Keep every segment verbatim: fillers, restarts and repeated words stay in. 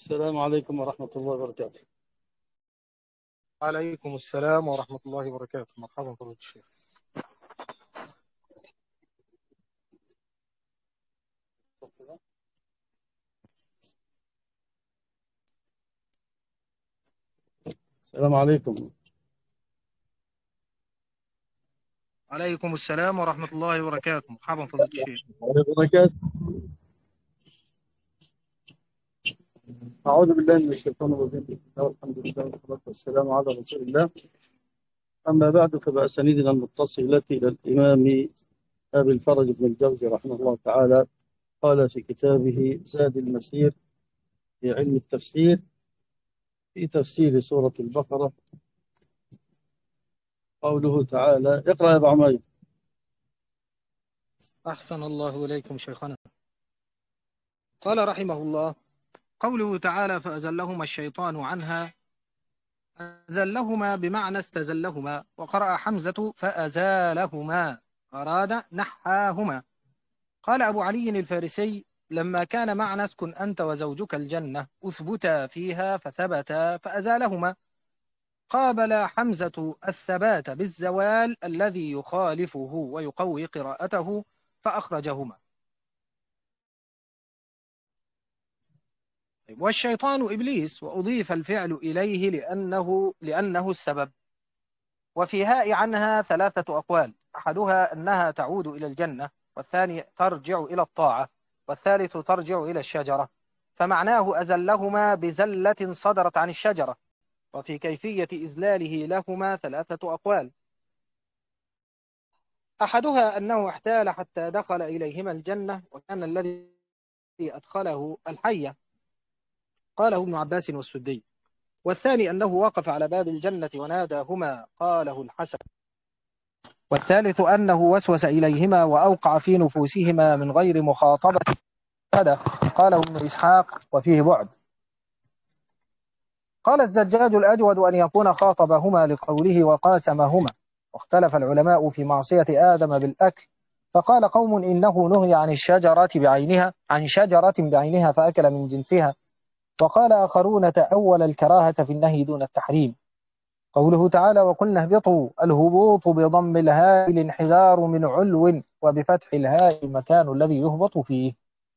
السلام عليكم ورحمة الله وبركاته. عليكم السلام ورحمة الله وبركاته. مرحبا فضيلة الشيخ. السلام عليكم. عليكم السلام ورحمة الله وبركاته. مرحبا فضيلة الشيخ. وعليكم وبركاته. أعوذ بالله من الشيطان الرجيم. بسم الله والحمد لله والصلاة والسلام على رسول الله. أما بعد، فبأسانيدنا المتصلة إلى الإمام أبي الفرج بن الجوزي رحمه الله تعالى قال في كتابه زاد المسير في علم التفسير في تفسير سورة البقرة قوله تعالى. اقرأ يا أبو عمير. أحسن الله إليكم شيخنا. قال رحمه الله: قوله تعالى: فأزلهما الشيطان عنها. أزلهما بمعنى استزلهما، وقرأ حمزة فأزالهما، أراد نحاهما. قال أبو علي الفارسي: لما كان معنى اسكن أنت وزوجك الجنة أثبتا فيها فثبتا فأزالهما، قابل حمزة الثبات بالزوال الذي يخالفه ويقوي قراءته فأخرجهما. والشيطان إبليس، وأضيف الفعل إليه لأنه لأنه السبب. وفي هاء عنها ثلاثة أقوال، أحدها أنها تعود إلى الجنة، والثاني ترجع إلى الطاعة، والثالث ترجع إلى الشجرة، فمعناه أزلهما بزلة صدرت عن الشجرة. وفي كيفية إزلاله لهما ثلاثة أقوال، أحدها أنه احتال حتى دخل إليهما الجنة، وكان الذي أدخله الحية، قاله ابن عباس والسدي. والثاني أنه وقف على باب الجنة وناداهما، قاله الحسن. والثالث أنه وسوس إليهما وأوقع في نفوسهما من غير مخاطبة، هذا قاله ابن إسحاق وفيه بعد. قال الزجاج: الأجود أن يكون خاطبهما لقوله وقاسمهما. واختلف العلماء في معصية آدم بالأكل، فقال قوم إنه نهي عن الشجرة بعينها عن شجرة بعينها فأكل من جنسها، وقال آخرون تأول الكراهة في النهي دون التحريم. قوله تعالى: وقلنا اهبطوا، الهبوط بضم الهاء الانحدار من علو، وبفتح الهاء المكان الذي يهبط فيه.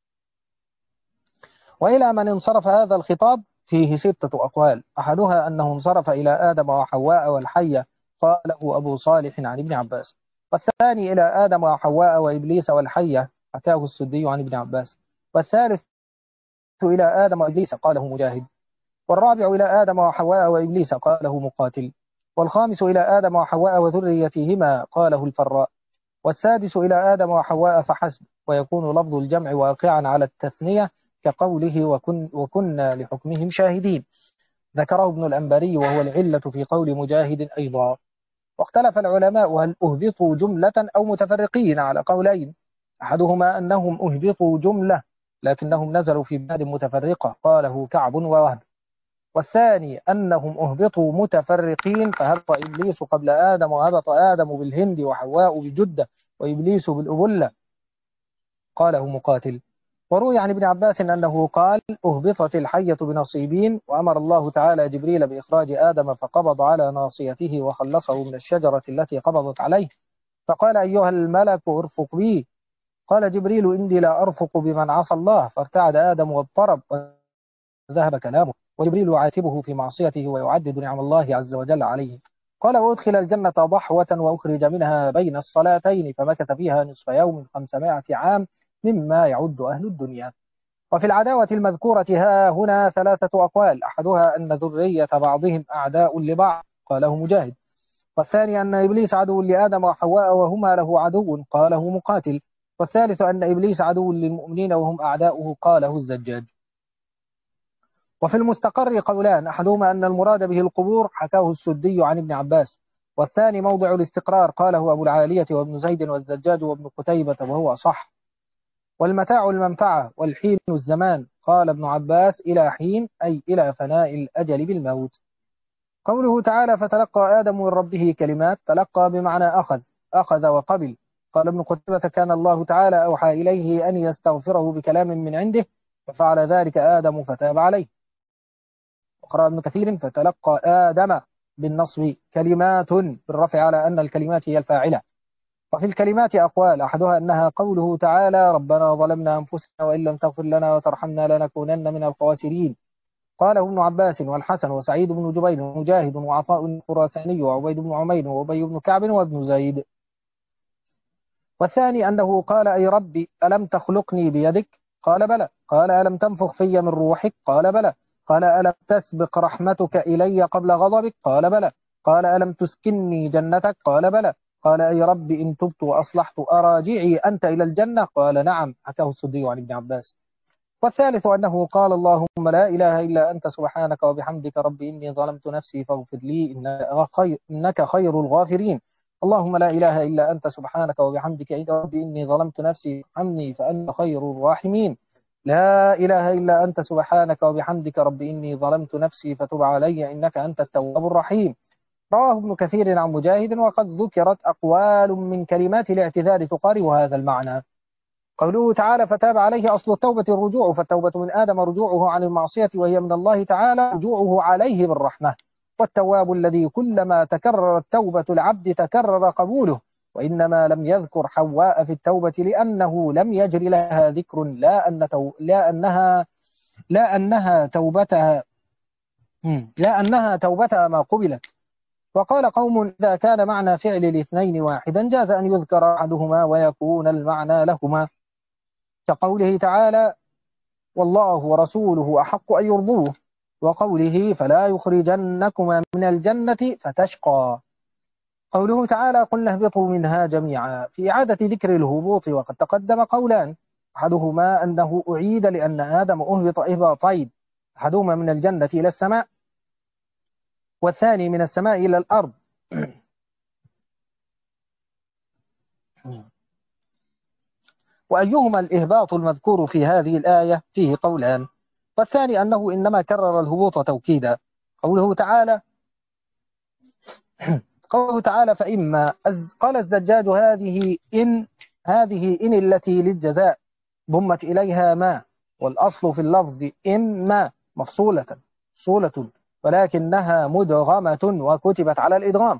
وإلى من انصرف هذا الخطاب فيه ستة أقوال، أحدها أنه انصرف إلى آدم وحواء والحية، قاله أبو صالح عن ابن عباس. والثاني إلى آدم وحواء وإبليس والحية، حكاه السدي عن ابن عباس. والثالث إلى آدم وإبليس، قاله مجاهد. والرابع إلى آدم وحواء وإبليس، قاله مقاتل. والخامس إلى آدم وحواء وذريتهما، قاله الفراء. والسادس إلى آدم وحواء فحسب، ويكون لفظ الجمع واقعا على التثنية كقوله وكن وكنا لحكمهم شاهدين، ذكره ابن الأنباري، وهو العلة في قول مجاهد أيضا. واختلف العلماء هل أهبطوا جملة أو متفرقين على قولين، أحدهما أنهم أهبطوا جملة لكنهم نزلوا في بلاد متفرقة، قاله كعب ووهب. والثاني أنهم أهبطوا متفرقين، فهبط إبليس قبل آدم، وهبط آدم بالهند وحواء بجدة وإبليس بالأبلة، قاله مقاتل. وروي عن ابن عباس أنه قال: أهبطت الحية بنصيبين، وأمر الله تعالى جبريل بإخراج آدم فقبض على ناصيته وخلصه من الشجرة التي قبضت عليه، فقال: أيها الملك ارفق بي. قال جبريل: إني لا أرفق بمن عصى الله، فارتعد آدم واضطرب وذهب كلامه، وجبريل يعاتبه في معصيته ويعدد نعم الله عز وجل عليه. قال: وأدخل الجنة ضحوة وأخرج منها بين الصلاتين، فمكث فيها نصف يوم خمسمائة عام مما يعد أهل الدنيا. وفي العداوة المذكورة ها هنا ثلاثة أقوال، أحدها أن ذرية بعضهم أعداء لبعض، قاله مجاهد. والثاني أن إبليس عدو لآدم وحواء وهما له عدو، قاله مقاتل. والثالث أن إبليس عدو للمؤمنين وهم أعداؤه، قاله الزجاج. وفي المستقر قولان، أحدهما أن المراد به القبور، حكاه السدي عن ابن عباس. والثاني موضع الاستقرار، قاله أبو العالية وابن زيد والزجاج وابن قتيبة، وهو صح. والمتاع المنفعة، والحين الزمان، قال ابن عباس: إلى حين أي إلى فناء الأجل بالموت. قوله تعالى: فتلقى آدم من ربه كلمات، تلقى بمعنى أخذ، أخذ وقبل. قال ابن قتيبة: كان الله تعالى أوحى إليه أن يستغفره بكلام من عنده، ففعل ذلك آدم فتاب عليه. وقرأ ابن كثير فتلقى آدم بالنصب كلمات بالرفع على أن الكلمات هي الفاعلة. وفي الكلمات أقوال، أحدها أنها قوله تعالى ربنا ظلمنا أنفسنا وإن لم تغفر لنا وترحمنا لنكونن من الخاسرين. قاله ابن عباس والحسن وسعيد بن جبير ومجاهد وعطاء الخراساني وعبيد بن عمير وأبي بن كعب وابن زيد. والثاني أنه قال أي ربي ألم تخلقني بيدك؟ قال بلى. قال ألم تنفخ في من روحك؟ قال بلى. قال ألم تسبق رحمتك إلي قبل غضبك؟ قال بلى. قال ألم تسكنني جنتك؟ قال بلى. قال أي ربي إن تبت وأصلحت أراجعي أنت إلى الجنة؟ قال نعم. حكاه السدي عن ابن عباس. والثالث أنه قال اللهم لا إله إلا أنت سبحانك وبحمدك ربي إني ظلمت نفسي فاغفر لي إنك خير, إنك خير الغافرين. اللهم لا إله إلا أنت سبحانك وبحمدك ربي إني ظلمت نفسي فارحمني فأنت خير الراحمين. لا إله إلا أنت سبحانك وبحمدك ربي إني ظلمت نفسي فتب علي إنك أنت التواب الرحيم. رواه ابن كثير عن مجاهد. وقد ذكرت أقوال من كلمات الاعتذار تقارب هذا المعنى. قوله تعالى فتاب عليه أصل التوبة الرجوع، فالتوبة من آدم رجوعه عن المعصية وهي من الله تعالى رجوعه عليه بالرحمة. والتواب الذي كلما تكررت توبة العبد تكرر قبوله. وإنما لم يذكر حواء في التوبة لأنه لم يجر لها ذكر لا أن تو... لا أنها لا أنها توبتها لا أنها توبتها ما قبلت. وقال قوم إذا كان معنى فعل الاثنين واحدا جاز أن يذكر أحدهما ويكون المعنى لهما، كقوله تعالى والله ورسوله أحق أن يرضوه، وقوله فلا يخرجنكما من الجنة فتشقى. قوله تعالى قلنا اهبطوا منها جميعا في إعادة ذكر الهبوط. وقد تقدم قولان، أحدهما أنه أعيد لأن آدم أهبط إهباطين، أحدهما من الجنة إلى السماء والثاني من السماء إلى الأرض. وأيهما الإهباط المذكور في هذه الآية فيه قولان. والثاني أنه إنما كرر الهبوط توكيدا. قوله تعالى قوله تعالى فإما قال الزجاج هذه إن هذه إن التي للجزاء ضمت إليها ما، والأصل في اللفظ إما مفصولة مفصولة ولكنها مدغمة وكتبت على الإدغام.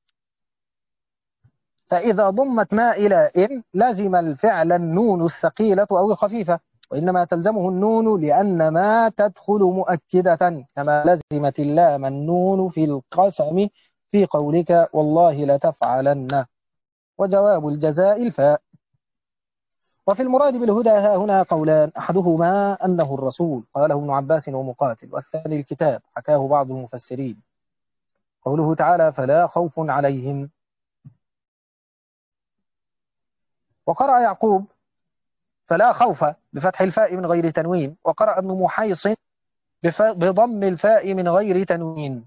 فإذا ضمت ما إلى إن لزم الفعل النون الثقيلة أو الخفيفة، وإنما تلزمه النون لأن ما تدخل مؤكدة، كما لزمت اللام النون في القسم في قولك والله لتفعلن. وجواب الجزاء الفاء. وفي المراد بالهدى ها هنا قولان، أحدهما أنه الرسول قاله ابن عباس ومقاتل، والثاني الكتاب حكاه بعض المفسرين. قوله تعالى فلا خوف عليهم. وقرأ يعقوب فلا خوف بفتح الفاء من غير تنوين، وقرأ ابن محيص بضم الفاء من غير تنوين.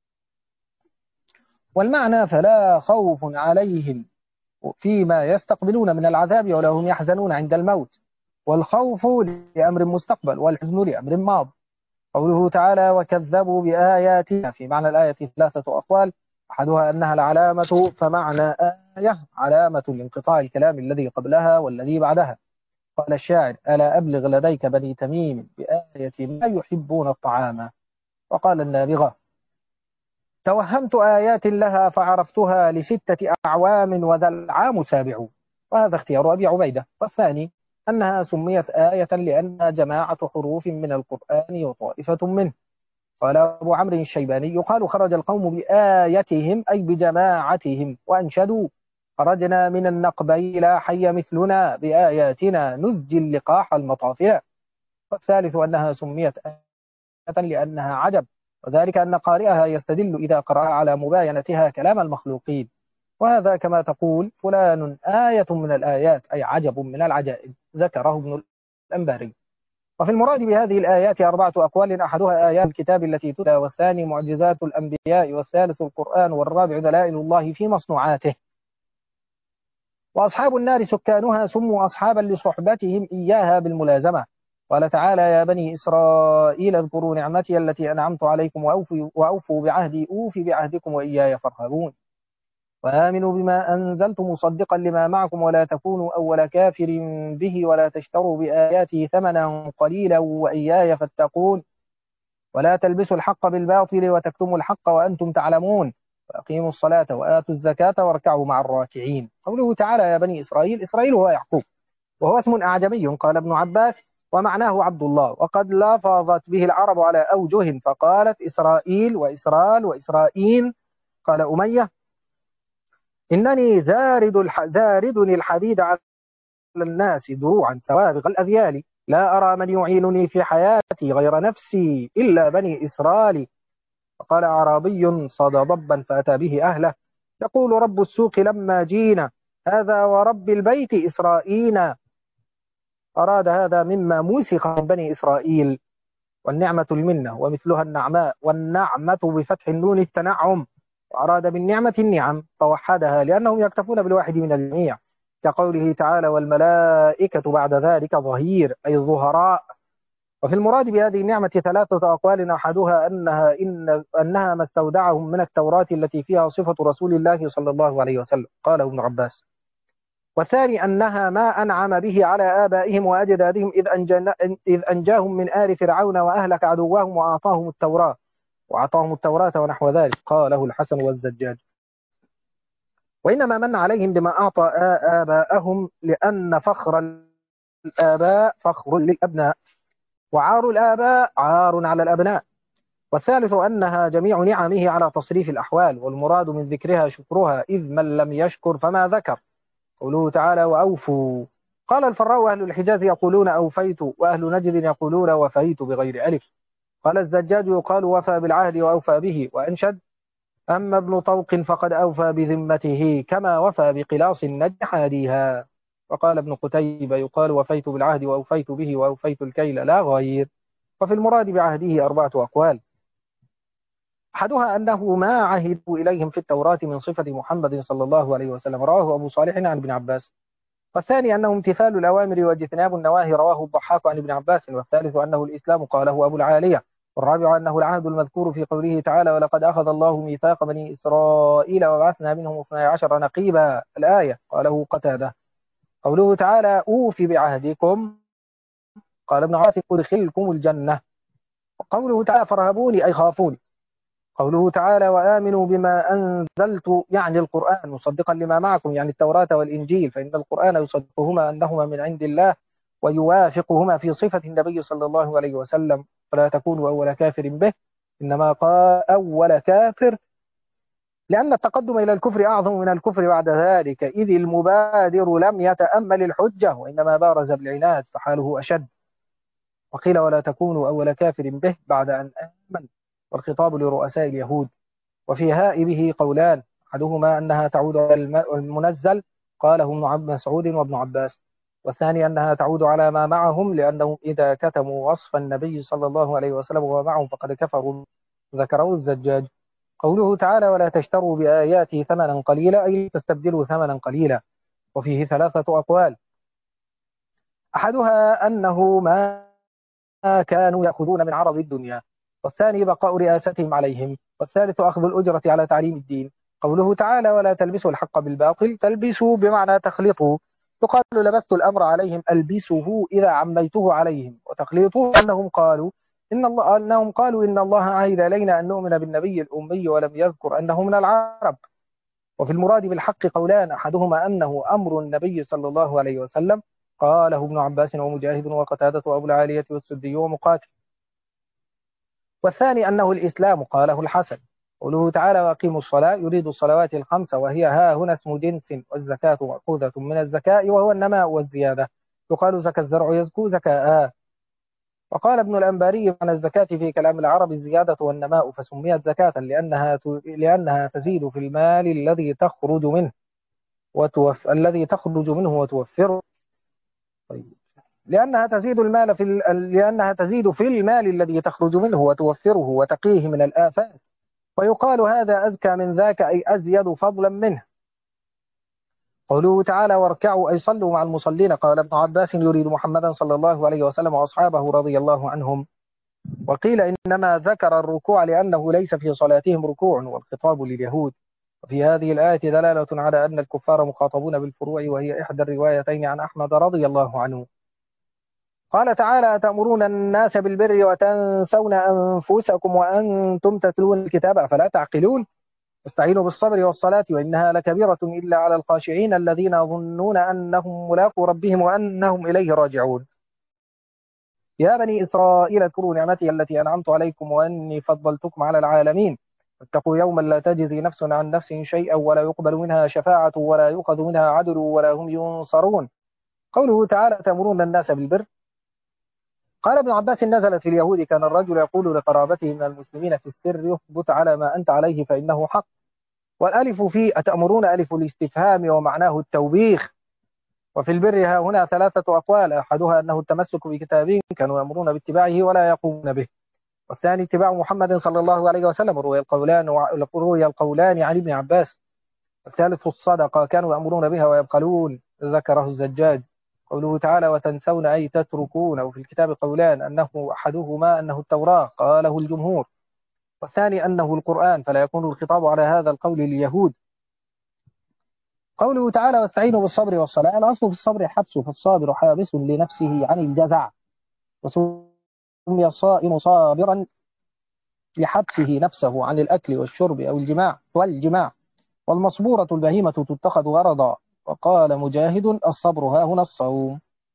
والمعنى فلا خوف عليهم فيما يستقبلون من العذاب ولا هم يحزنون عند الموت، والخوف لأمر مستقبل والحزن لأمر ماض. قوله تعالى وكذبوا بآياتنا في معنى الآية ثلاثة أقوال، أحدها أنها العلامة، فمعنى آية علامة لانقطاع الكلام الذي قبلها والذي بعدها. قال الشاعر ألا أبلغ لديك بني تميم بآية ما يحبون الطعام. وقال النابغة توهمت آيات لها فعرفتها لستة أعوام وذا العام سابع. وهذا اختيار أبي عبيدة. والثاني أنها سميت آية لأنها جماعة حروف من القرآن وطائفة منه. قال أبو عمرو الشيباني يقال خرج القوم بآيتهم أي بجماعتهم، وأنشدوا خرجنا من النقبي لا حي مثلنا بآياتنا نزجي اللقاح المطافئة. والثالث أنها سميت آية لأنها عجب، وذلك أن قارئها يستدل إذا قرأ على مباينتها كلام المخلوقين، وهذا كما تقول فلان آية من الآيات أي عجب من العجائب، ذكره ابن الأنباري. وفي المراد بهذه الآيات أربعة أقوال، أحدها آيات الكتاب التي تتلى، والثاني معجزات الأنبياء، والثالث القرآن، والرابع دلائل الله في مصنوعاته. وأصحاب النار سكانها سموا أصحابا لصحبتهم إياها بالملازمة. قال تعالى يا بني إسرائيل اذكروا نعمتي التي أنعمت عليكم وأوفوا, وأوفوا بعهدي أوف بعهدكم وإياي فارهبون. وآمنوا بما أنزلت مصدقا لما معكم ولا تكونوا أول كافر به ولا تشتروا بآياتي ثمنا قليلا وإياي فاتقون. ولا تلبسوا الحق بالباطل وتكتموا الحق وأنتم تعلمون وأقيموا الصلاة وآتوا الزكاة واركعوا مع الراكعين. قوله تعالى يا بني إسرائيل، إسرائيل هو يعقوب، وهو اسم أعجمي قال ابن عباس ومعناه عبد الله، وقد لفظت به العرب على أوجه فقالت إسرائيل وإسرائيل وإسرائيل. قال أمية إنني زارد الح... زاردني الحديد على الناس دروعا سوابغ الأذيال، لا أرى من يعينني في حياتي غير نفسي إلا بني إسرائيل. فقال أعرابي صاد ضبا فأتى به أهله يقول رب السوق لما جينا هذا ورب البيت إسرائيل. أراد هذا مما موسخ من بني إسرائيل، والنعمة المنة ومثلها النعماء، والنعمة بفتح النون التنعم، وأراد بالنعمة النعم فوحدها لأنهم يكتفون بالواحد من الجميع، كقوله تعالى والملائكة بعد ذلك ظهير أي الظهراء. وفي المراد بهذه النعمة ثلاثة أقوال، أحدها أنها, إن أنها ما استودعهم من التوراة التي فيها صفة رسول الله صلى الله عليه وسلم قاله ابن عباس، والثاني أنها ما أنعم به على آبائهم وأجدادهم إذ, إذ أنجاهم من آل فرعون وأهلك عدوهم وأعطاهم التوراة وأعطاهم التوراة ونحو ذلك قاله الحسن والزجاج. وإنما من عليهم بما أعطى آباءهم لأن فخر الآباء فخر للأبناء وعار الآباء عار على الأبناء. والثالث أنها جميع نعمه على تصريف الأحوال، والمراد من ذكرها شكرها إذ من لم يشكر فما ذكر. قوله تعالى وأوفوا. قال الفراء أهل الحجاز يقولون أوفيت، وأهل نجد يقولون وفيت بغير ألف. قال الزجاج يقال وفى بالعهد وأوفى به. وأنشد أما ابن طوق فقد أوفى بذمته كما وفى بقلاص النجح هديها. وقال ابن قتيبة يقال وفيت بالعهد وأوفيت به وأوفيت الكيل لا غير. وفي المراد بعهده أربعة أقوال، أحدها أنه ما عهدوا إليهم في التوراة من صفة محمد صلى الله عليه وسلم رواه أبو صالح عن ابن عباس. والثاني أنه امتثال الأوامر واجتناب النواهي رواه الضحاك عن ابن عباس. والثالث أنه الإسلام قاله أبو العالية. والرابع أنه العهد المذكور في قوله تعالى ولقد أخذ الله ميثاق بني إسرائيل وبعثنا منهم اثني عشر نقيبا الآية قاله قتادة. قوله تعالى أوف بعهدكم قال ابن عاصم أدخلكم الجنة. قوله تعالى فرهبوني أي خافوني. قوله تعالى وآمنوا بما أنزلت يعني القرآن مصدقا لما معكم يعني التوراة والإنجيل، فإن القرآن يصدقهما أنهما من عند الله ويوافقهما في صفة النبي صلى الله عليه وسلم، فلا تكونوا أول كافر به. إنما قال أول كافر لأن التقدم إلى الكفر أعظم من الكفر بعد ذلك، إذ المبادر لم يتأمل الحجة وإنما بارز بالعناد فحاله أشد. وقيل ولا تكونوا أول كافر به بعد أن آمن، والخطاب لرؤساء اليهود. وفي هاء به قولان، أحدهما أنها تعود على المنزل قاله ابن مسعود وابن عباس، والثاني أنها تعود على ما معهم لأنهم إذا كتموا وصف النبي صلى الله عليه وسلم وما معهم فقد كفروا ذكره الزجاج. قوله تعالى ولا تشتروا بآياتي ثمنا قليلا أي تستبدلوا ثمنا قليلا. وفيه ثلاثة أقوال، أحدها أنه ما كانوا يأخذون من عرض الدنيا، والثاني بقاء رئاستهم عليهم، والثالث أخذ الأجرة على تعليم الدين. قوله تعالى ولا تلبسوا الحق بالباطل، تلبسوا بمعنى تخلطوا، يقال لبست الأمر عليهم ألبسه إذا عميته عليهم، وتخليطه أنهم قالوا إن الله أنهم قالوا إن الله عهد إلينا أن نؤمن بالنبي الأمي ولم يذكر أنه من العرب. وفي المراد بالحق قولان، أحدهما أنه أمر النبي صلى الله عليه وسلم قاله ابن عباس ومجاهد وقتادة وأبو العالية والسدي ومقاتل، والثاني أنه الإسلام قاله الحسن. قوله تعالى وأقيموا الصلاة يريد الصلوات الخمسة وهي ها هنا اسم جنس، والزكاة مأخوذة من الزكاة وهو النماء والزيادة، يقال زكى الزرع يزكو زكاء. وقال ابن الأنباري عن الزكاة في كلام العرب الزيادة والنماء فسميت زكاة لأنها لأنها تزيد في المال الذي تخرج منه وتوف الذي تخرج منه وتوفره. طيب. لأنها تزيد المال في ال... لأنها تزيد في المال الذي تخرج منه وتوفره وتقيه من الآفات، ويقال هذا أزكى من ذاك أي أزيد فضلا منه. قوله تعالى واركعوا أي صلوا مع المصلين، قال ابن عباس يريد محمدا صلى الله عليه وسلم وأصحابه رضي الله عنهم. وقيل إنما ذكر الركوع لأنه ليس في صلاتهم ركوع والخطاب لليهود. وفي هذه الآية دلالة على أن الكفار مخاطبون بالفروع، وهي إحدى الروايتين عن أحمد رضي الله عنه. قال تعالى: أتأمرون الناس بالبر وتنسون أنفسكم وأنتم تتلون الكتاب أفلا تعقلون. واستعينوا بالصبر والصلاة وإنها لكبيرة إلا على الخاشعين الذين يظنون أنهم ملاقو ربهم وأنهم إليه راجعون. يا بني إسرائيل اذكروا نعمتي التي أنعمت عليكم وأني فضلتكم على العالمين. واتقوا يوما لا تجزي نفس عن نفس شيئا ولا يقبل منها شفاعة ولا يؤخذ منها عدل ولا هم ينصرون. قوله تعالى: تأمرون الناس بالبر. قال ابن عباس: نزلت في اليهود، كان الرجل يقول لقرابته من المسلمين في السر: يثبت على ما أنت عليه فإنه حق. والألف في أتأمرون ألف الاستفهام ومعناه التوبيخ. وفي البر ها هنا ثلاثة أقوال: أحدها أنه التمسك بكتابه كانوا يأمرون باتباعه ولا يقومون به. والثاني اتباع محمد صلى الله عليه وسلم. روي القولان روي القولان عن ابن عباس. والثالث الصدقة كانوا يأمرون بها ويبخلون، ذكره الزجاج. قوله تعالى: وتنسون أي تتركون. وفي الكتاب قولان: أنه أحدهما أنه التوراة قاله الجمهور، والثاني أنه القرآن، فلا يكون الخطاب على هذا القول لليهود. قوله تعالى: واستعينوا بالصبر والصلاة. الأصل في الصبر حبسه، فالصابر حابس لنفسه عن الجزع، وسمي الصائم صابرا لحبسه نفسه عن الأكل والشرب أو الجماع والجماع. والمصبورة البهيمة تتخذ غرضا. وقال مجاهد: الصبر ها هنا الصوم.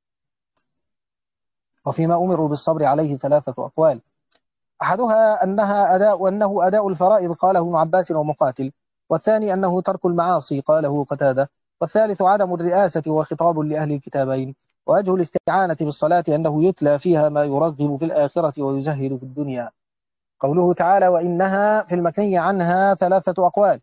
وفيما أمروا بالصبر عليه ثلاثة أقوال: أحدها أنها أداء أنه أداء الفرائض قاله ابن عباس ومقاتل. والثاني أنه ترك المعاصي قاله قتادة. والثالث عدم الرئاسة وخطاب لأهل الكتابين. ووجه الاستعانة بالصلاة أنه يتلى فيها ما يرغب في الآخرة ويزهد في الدنيا. قوله تعالى: وإنها في المكني عنها ثلاثة أقوال: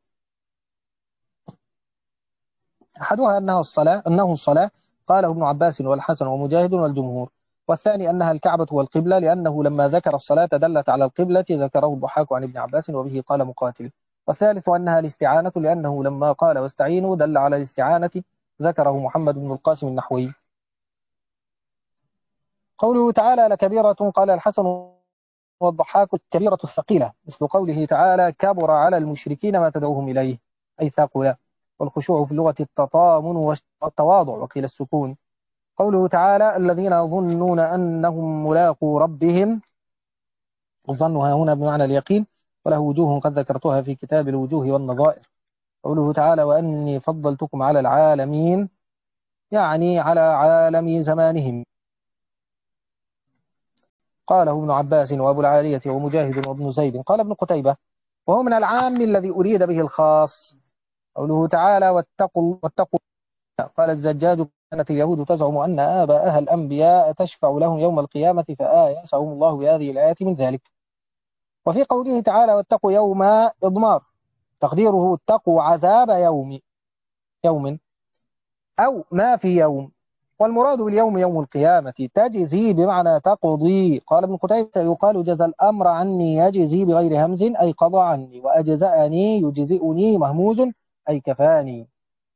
أحدها أنها الصلاة أنه الصلاة قاله ابن عباس والحسن ومجاهد والجمهور. والثاني أنها الكعبة والقبلة، لأنه لما ذكر الصلاة دلت على القبلة، ذكره الضحاك عن ابن عباس وبه قال مقاتل. والثالث أنها الاستعانة، لأنه لما قال واستعينوا دل على الاستعانة، ذكره محمد بن القاسم النحوي. قوله تعالى: لكبيرة قال الحسن والضحاك الكبيرة الثقيلة، مثل قوله تعالى: كبر على المشركين ما تدعوهم إليه، أي ثقل. والخشوع في اللغة التطامن والتواضع، وقيل السكون. قوله تعالى: الذين يظنون أنهم ملاقو ربهم. الظن هنا بمعنى اليقين، وله وجوه قد ذكرتها في كتاب الوجوه والنظائر. قوله تعالى: وأني فضلتكم على العالمين، يعني على عالم زمانهم. قاله ابن عباس وأبو العالية ومجاهد وابن زيد. قال ابن قتيبة: وهو من العام الذي أريد به الخاص. قوله تعالى: واتقوا واتقوا. قال الزجاج: كانت اليهود تزعم أن آباءها الأنبياء تشفع لهم يوم القيامة، فآيسهم الله بهذه الآية من ذلك. وفي قوله تعالى: واتقوا يوم إضمار، تقديره: اتقوا عذاب يوم يوم أو ما في يوم. والمراد باليوم يوم القيامة، تجزي بمعنى تقضي. قال ابن قتيبة: يقال جزى الأمر عني يجزي بغير همز، أي قضى عني. وأجزأني يجزئني مهموز، أي كفاني.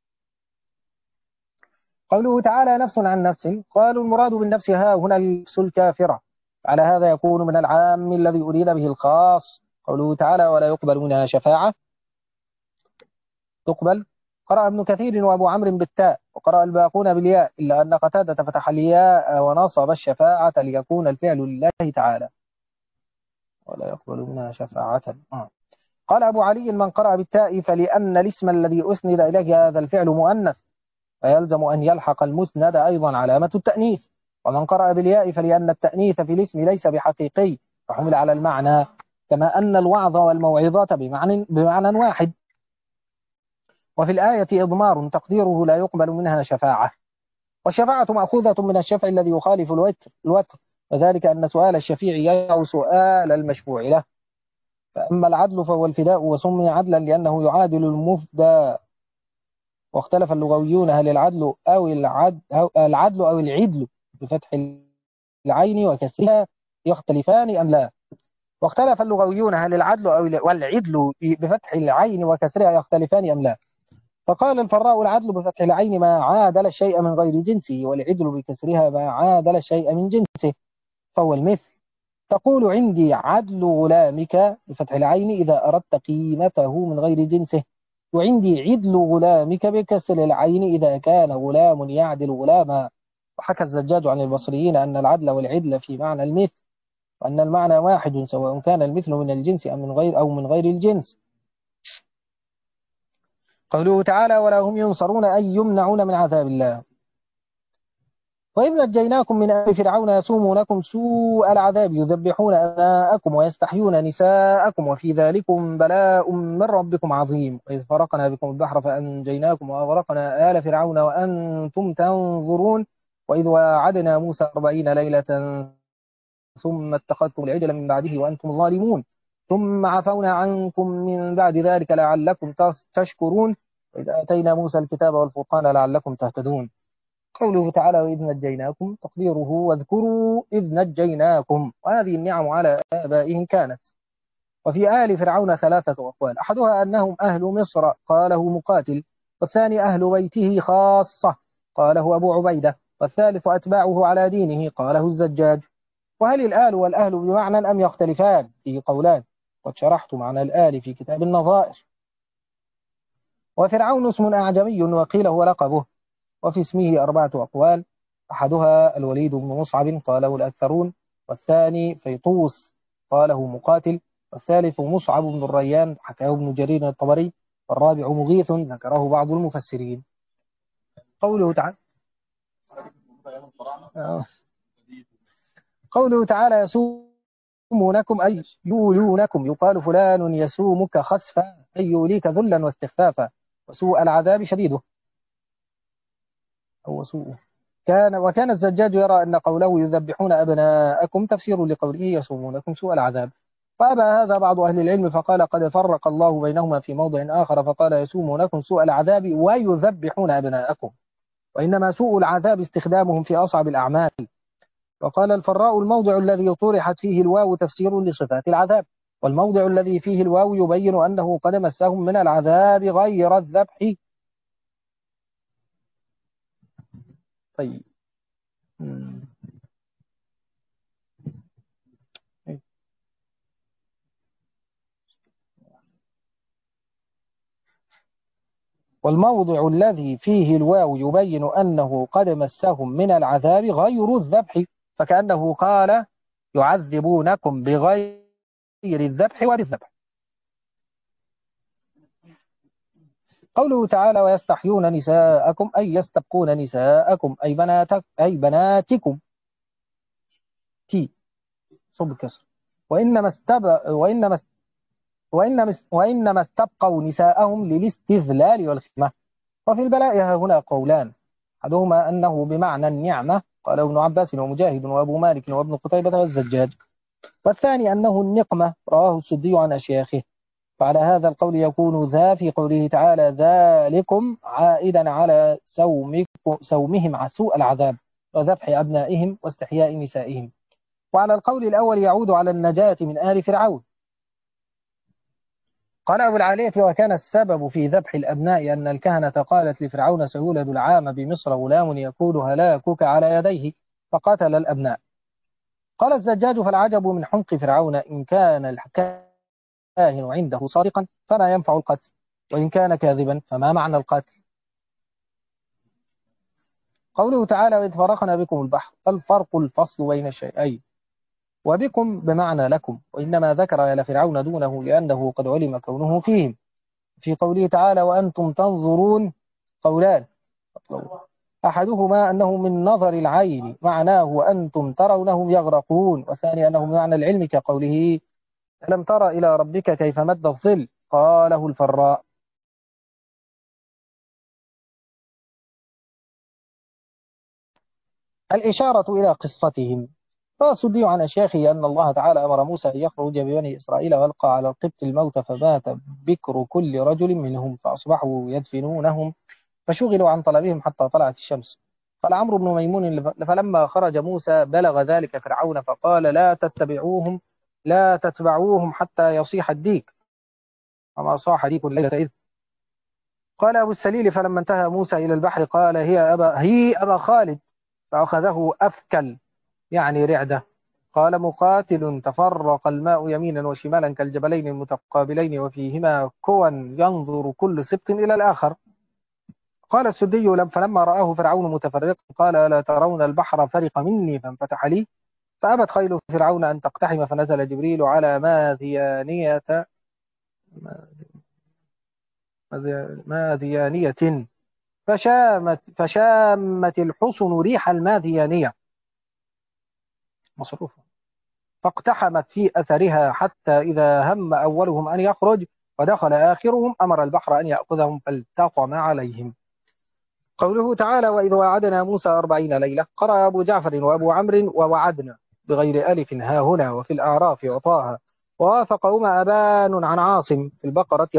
قوله تعالى: نفس عن نفس. قالوا المراد بالنفس ها هنا النفس الكافرة، على هذا يكون من العام الذي أريد به الخاص. قوله تعالى: ولا يقبل منها شفاعة، تقبل. قرأ ابن كثير وأبو عمرو بالتاء، وقرأ الباقون بالياء، إلا أن قتادة فتح الياء ونصب الشفاعة ليكون الفعل لله تعالى. ولا يقبل منها شفاعة. آه. قال أبو علي: من قرأ بالتاء فلأن الاسم الذي أسند إليه هذا الفعل مؤنث، فيلزم أن يلحق المسند أيضا علامة التأنيث. ومن قرأ بالياء فلأن التأنيث في الاسم ليس بحقيقي، فحمل على المعنى، كما أن الوعظ والموعظة بمعنى, بمعنى واحد. وفي الآية إضمار، تقديره: لا يقبل منها شفاعة. والشفاعة مأخوذة من الشفع الذي يخالف الوتر, الوتر وذلك أن سؤال الشفيع يقع سؤال المشفوع له. فأما العدل فهو الفداء، وسمي عدلا لأنه يعادل المفدى. واختلف اللغويون هل العدل أو العدل أو العدل أو العدل بفتح العين وكسرها يختلفان أم لا. واختلف اللغويون هل العدل أو والعدل بفتح العين وكسرها يختلفان أم لا. فقال الفراء: العدل بفتح العين ما عادل الشيء من غير جنسه، والعدل بكسرها ما عادل الشيء من جنسه، فهو المثل. تقول: عندي عدل غلامك بفتح العين إذا أردت قيمته من غير جنسه، وعندي عدل غلامك بكسر العين إذا كان غلام يعدل غلاما. وحكى الزجاج عن البصريين أن العدل والعدل في معنى المثل، وأن المعنى واحد سواء كان المثل من الجنس أم من غير أو من غير الجنس. قوله تعالى ولا هم ينصرون أي يمنعون من عذاب الله. وإذ نجيناكم من آل فرعون يسومونكم سوء العذاب يذبحون أبناءكم ويستحيون نساءكم وفي ذلكم بلاء من ربكم عظيم. وإذ فرقنا بكم البحر فأنجيناكم وأغرقنا آل فرعون وأنتم تنظرون. وإذ واعدنا موسى أربعين ليلة ثم اتخذتم العجل من بعده وأنتم ظالمون ثم عفونا عنكم من بعد ذلك لعلكم تشكرون. وإذ آتينا موسى الكتاب والفرقان لعلكم تهتدون. قوله تعالى وإذ نجيناكم تقديره واذكروا إذ نجيناكم، وهذه النعم على آبائهم كانت. وفي آل فرعون ثلاثة أقوال، أحدها أنهم أهل مصر قاله مقاتل، والثاني أهل بيته خاصة قاله أبو عبيدة، والثالث أتباعه على دينه قاله الزجاج. وهل الآل والأهل بمعنى أم يختلفان؟ فيه قولان، قد شرحت معنى الآل في كتاب النظائر. وفرعون اسم أعجمي وقيل هو لقبه، وفي اسمه أربعة أقوال، أحدها الوليد بن مصعب قاله الأكثرون، والثاني فيطوس قاله مقاتل، والثالث مصعب بن الريان حكاه ابن جرير الطبري، والرابع مغيث ذكره بعض المفسرين. قوله تعالى قوله تعالى يسومونكم أي يولونكم، يقال فلان يسومك خسفا أي يوليك ذلا واستخفافا، وسوء العذاب شديده أو سوءه. كان وكان الزجاج يرى أن قوله يذبحون أبناءكم تفسير لقوله يسومونكم سوء العذاب، فأبى هذا بعض أهل العلم فقال قد فرق الله بينهما في موضع آخر فقال يسومونكم سوء العذاب ويذبحون أبناءكم، وإنما سوء العذاب استخدامهم في أصعب الأعمال. وقال الفراء الموضع الذي طرحت فيه الواو تفسير لصفات العذاب، والموضع الذي فيه الواو يبين أنه قد مسهم من العذاب غير الذبح. طيب والموضع الذي فيه الواو يبين أنه قد مسهم من العذاب غير الذبح، فكأنه قال يعذبونكم بغير الذبح وبالذبح. قوله تعالى ويستحيون نساءكم أي يستبقون نساءكم أي بناتك أي بناتكم تي صب كسر، وإنما استب وإنما وإنما وإنما استبقوا نساءهم للاستذلال والخدمة. وفي البلاء هنا قولان، أحدهما أنه بمعنى النعمة قال ابن عباس ومجاهد وأبو مالك وابن قتيبة والزجاج، والثاني أنه النقمة رواه السدي عن أشياخه. فعلى هذا القول يكون ذا في قوله تعالى ذلكم عائدا على سومهم على سوء العذاب وذبح أبنائهم واستحياء نسائهم، وعلى القول الأول يعود على النجاة من آل فرعون. قال أبو العالية وكان السبب في ذبح الأبناء أن الكهنة قالت لفرعون سيولد العام بمصر غلام يكون هلاكك على يديه فقتل الأبناء. قال الزجاج فالعجب من حمق فرعون، إن كان الكاهن عنده صادقا فلا ينفع القتل، وإن كان كاذبا فما معنى القتل. قوله تعالى وإذ فرقنا بكم البحر، الفرق الفصل بين الشيئين، وبكم بمعنى لكم، وإنما ذكر إلى فرعون دونه لأنه قد علم كونه فيهم. في قوله تعالى وأنتم تنظرون قولان، أحدهما أنه من نظر العين معناه وأنتم ترونهم يغرقون، والثاني أنه من معنى العلم كقوله ألم تر إلى ربك كيف مد الظل قاله الفراء. الإشارة إلى قصتهم. فالسدي عن أشياخه أن الله تعالى أمر موسى أن يخرج ببني إسرائيل وألقى على القبط الموت فمات بكر كل رجل منهم فأصبحوا يدفنونهم فشغلوا عن طلبهم حتى طلعت الشمس. قال عمرو بن ميمون فلما خرج موسى بلغ ذلك فرعون فقال لا تتبعوهم لا تتبعوهم حتى يصيح الديك، وما صاح ديك الليلة إذ. قال أبو السليل فلما انتهى موسى إلى البحر قال هي أبا, هي أبا خالد فأخذه أفكل يعني رعدة. قال مقاتل تفرق الماء يمينا وشمالا كالجبلين المتقابلين وفيهما كوى ينظر كل سبط إلى الآخر. قال السدي لم فلما رآه فرعون متفرقا قال ألا ترون البحر فرق مني فانفتح لي فأبت خيل فرعون أن تقتحم فنزل جبريل على ماذيانية ماذيانية فشامت فشامت الحصن ريح الماذيانية مصروفة فاقتحمت في أثرها حتى إذا هم أولهم أن يخرج ودخل آخرهم أمر البحر أن يأخذهم فالتقم عليهم. قوله تعالى وإذ وعدنا موسى أربعين ليلة قرأ أبو جعفر وأبو عمرو ووعدنا بغير ألف ها هنا وفي الأعراف وطه ووافقهما أبان عن عاصم في البقرة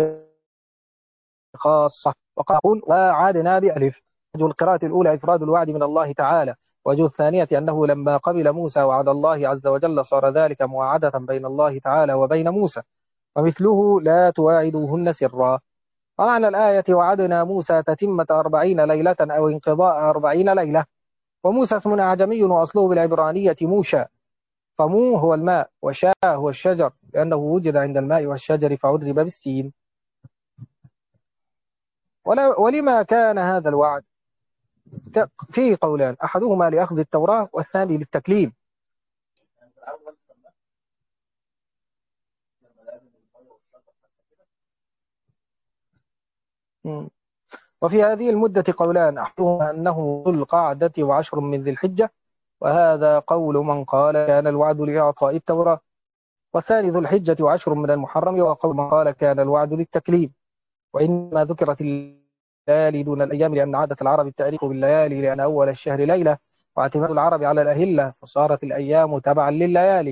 خاصة وقال وعدنا بألف. وجه القراءة الأولى إفراد الوعد من الله تعالى، وجه الثانية أنه لما قبل موسى وعد الله عز وجل صار ذلك مواعدة بين الله تعالى وبين موسى، ومثله لا تواعدوهن سرا. ومعنى الآية وعدنا موسى تتمة أربعين ليلة أو انقضاء أربعين ليلة. وموسى اسم أعجمي وأصله بالعبرانية موشى، فمو هو الماء وشاء هو الشجر لأنه وجد عند الماء والشجر فعرب بالسين. ولما كان هذا الوعد؟ فيه قولان، أحدهما لأخذ التوراة والثاني للتكليم. وفي هذه المدة قولان، أحدهما أنه ذو القعدة وعشر من ذي الحجة، وهذا قول من قال كان الوعد لإعطاء التوراة، والثاني ذو الحجة وعشر من المحرم، وقول من قال كان الوعد للتكليم. وإنما ذكرت الليالي دون الأيام لأن عادة العرب التأريخ بالليالي لأن أول الشهر ليلة، واعتماد العرب على الأهلة فصارت الأيام تبعا لليالي.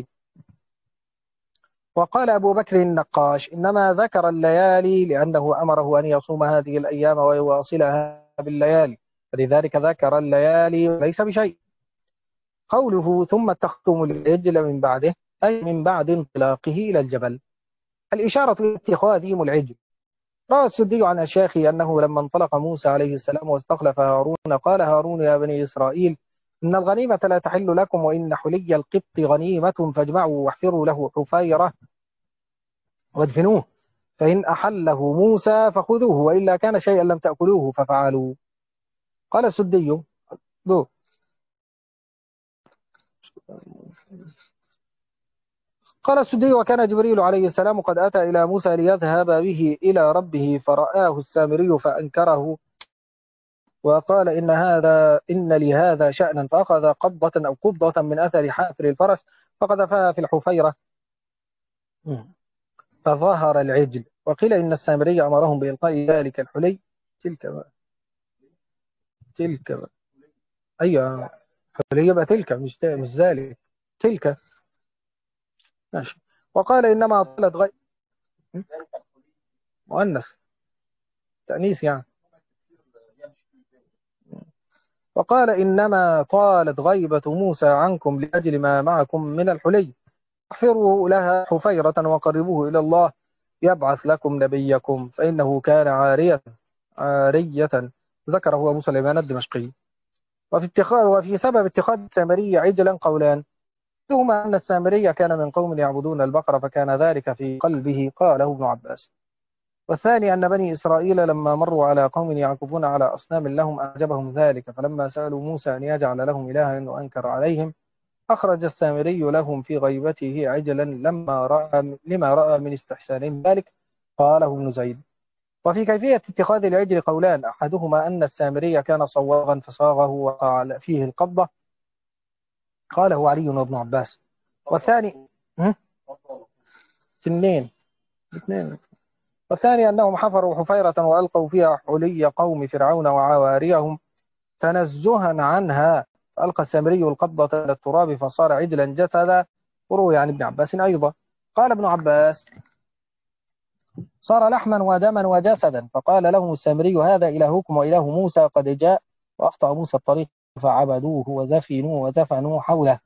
وقال أبو بكر النقاش إنما ذكر الليالي لأنه أمره أن يصوم هذه الأيام ويواصلها بالليالي، فلذلك ذكر الليالي وليس بشيء. قوله ثم تختم العجل من بعده أي من بعد انطلاقه إلى الجبل، الإشارة إلى اتخاذهم العجل. روى السدي عن أشياخه أنه لما انطلق موسى عليه السلام واستخلف هارون قال هارون يا بني إسرائيل إن الغنيمة لا تحل لكم وإن حلي القبط غنيمة فاجمعوا واحفروا له حفيرة وادفنوه فإن أحله موسى فخذوه وإلا كان شيئا لم تأكلوه ففعلوا. قال السدي دو قال السدي وكان جبريل عليه السلام قد أتى إلى موسى ليذهب به إلى ربه فرآه السامري فأنكره وقال إن هذا إن لهذا شأنا، فأخذ قبضة أو قبضة من أثر حافر الفرس فقذفها في الحفيرة فظهر العجل. وقيل إن السامري أمرهم بإلقاء ذلك الحلي تلك بقى. تلك بقى. أيوة حلي يبقى تلك مش مش ذلك تلك ماشي. وقال إنما طالت غي مؤنث تأنيث يعني. وقال إنما طالت غيبة موسى عنكم لأجل ما معكم من الحلي، احفروا لها حفيرة وقربوه إلى الله يبعث لكم نبيكم فإنه كان عارية عارية ذكره أبو سليمان الدمشقي. وفي اتخاذ وفي سبب اتخاذ السامري عجلا قولان، ثم أن السامري كان من قوم يعبدون البقر فكان ذلك في قلبه قاله ابن عباس. والثاني أن بني إسرائيل لما مروا على قوم يعكفون على أصنام لهم أعجبهم ذلك فلما سألوا موسى أن يجعل لهم إلها وأنكر عليهم أخرج السامري لهم في غيبته عجلا لما رأى لما رأى من استحسانهم ذلك قاله ابن زيد. وفي كيفية اتخاذ العجل قولان، أحدهما أن السامري كان صواغا فصاغه وقع فيه القبضة قاله علي وابن عباس. والثاني اثنين اثنين والثاني أنهم حفروا حفيرة وألقوا فيها حلي قوم فرعون وعواريهم تنزها عنها فألقى السامري القبضة إلى التراب فصار عجلا جسدا. وروي عن ابن عباس أيضا قال ابن عباس صار لحما ودما وجسدا فقال لهم السامري هذا إلهكم وإله موسى قد جاء وأخطأ موسى الطريق فعبدوه وزفنوه ودفنوا حوله.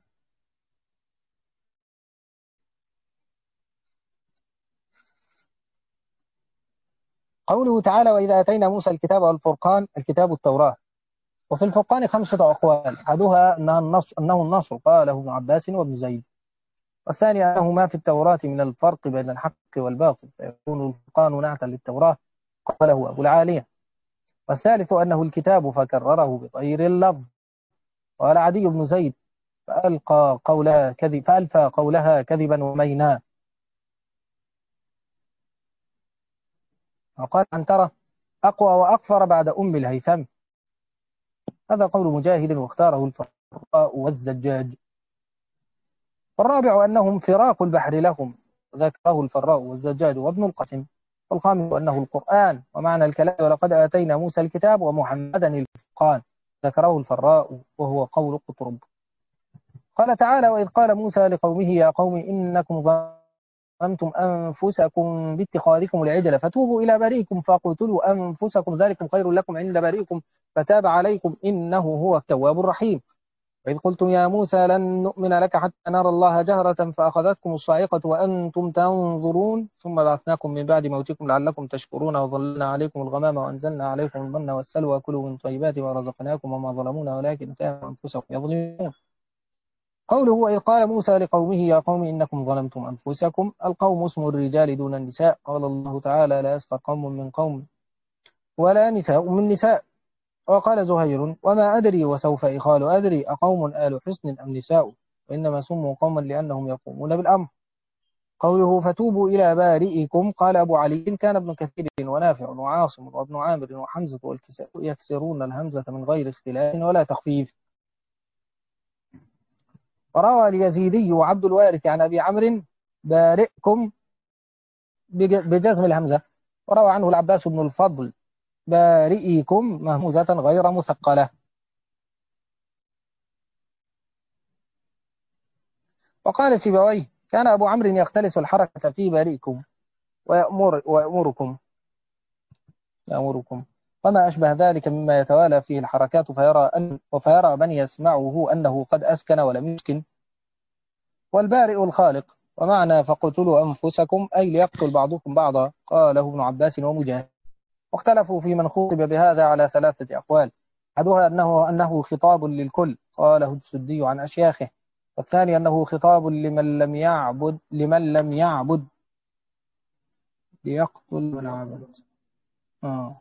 قوله تعالى وإذا أتينا موسى الكتاب والفرقان الكتاب التوراة. وفي الفرقان خمسة أقوال، أحدها أنه النصر, أنه النصر قاله ابن عباس وابن زيد، والثاني أنه ما في التوراة من الفرق بين الحق والباطل فيكون الفرقان نعتا للتوراة قاله أبو العالية، والثالث أنه الكتاب فكرره بغير اللفظ. قال عدي بن زيد فألقى قولها كذب فألفى قولها كذبا ومينا. وقال عنترة أقوى وأكفر بعد أم الهيثم. هذا قول مجاهد واختاره الفراء والزجاج. والرابع أنه انفراق البحر لهم، ذكره الفراء والزجاج وابن القاسم. والخامس أنه القرآن ومعنى الكلام ولقد آتينا موسى الكتاب ومحمدا الفرقان، ذكره الفراء وهو قول قطرب. قال تعالى وإذ قال موسى لقومه يا قوم إنكم ظلمتم أنفسكم باتخاذكم العجل فتوبوا إلى بارئكم فاقتلوا أنفسكم ذلكم خير لكم عند بارئكم فتاب عليكم إنه هو التواب الرحيم. وإذ قلتم يا موسى لن نؤمن لك حتى نرى الله جهرة فأخذتكم الصاعقة وأنتم تنظرون ثم بعثناكم من بعد موتكم لعلكم تشكرون وظللنا عليكم الغمام وأنزلنا عليكم المن والسلوى كلوا من طيبات ما رزقناكم وما ظلمونا ولكن كانوا أنفسهم يظلمون. قوله وإذ قال موسى لقومه يا قوم إنكم ظلمتم أنفسكم، القوم اسم الرجال دون النساء. قال الله تعالى لا يسخر قوم من قوم ولا نساء من نساء. وقال زهير وما أدري وسوف إخال أدري أقوم آل حسن أم نساء، وإنما سموا قوما لأنهم يقومون بالأمر. قوله فتوبوا إلى بارئكم، قال أبو علي كان ابن كثير ونافع وعاصم وابن عامر وحمزة والكساء يكسرون الهمزة من غير اختلاف ولا تخفيف. وروى اليزيدي وعبد الوارث عن أبي عمرو بارئكم بجزم الهمزة، وروى عنه العباس بن الفضل بارئكم مهموزة غير مثقلة. وقال سيبويه كان أبو عمرو يختلس الحركة في بارئكم ويأمر ويأمركم يأمركم وما أشبه ذلك مما يتوالى فيه الحركات فيرى أن وفيرى من يسمعه أنه قد أسكن ولم يسكن. والبارئ الخالق. ومعنى فقتلوا أنفسكم أي ليقتل بعضكم بعضا، قاله ابن عباس ومجاهد. واختلفوا في من خطب بهذا على ثلاثة أقوال. أحدها أنه أنه خطاب للكل، قاله السدي عن أشياخه. والثاني أنه خطاب لمن لم يعبد لمن لم يعبد ليقتل من عبد آه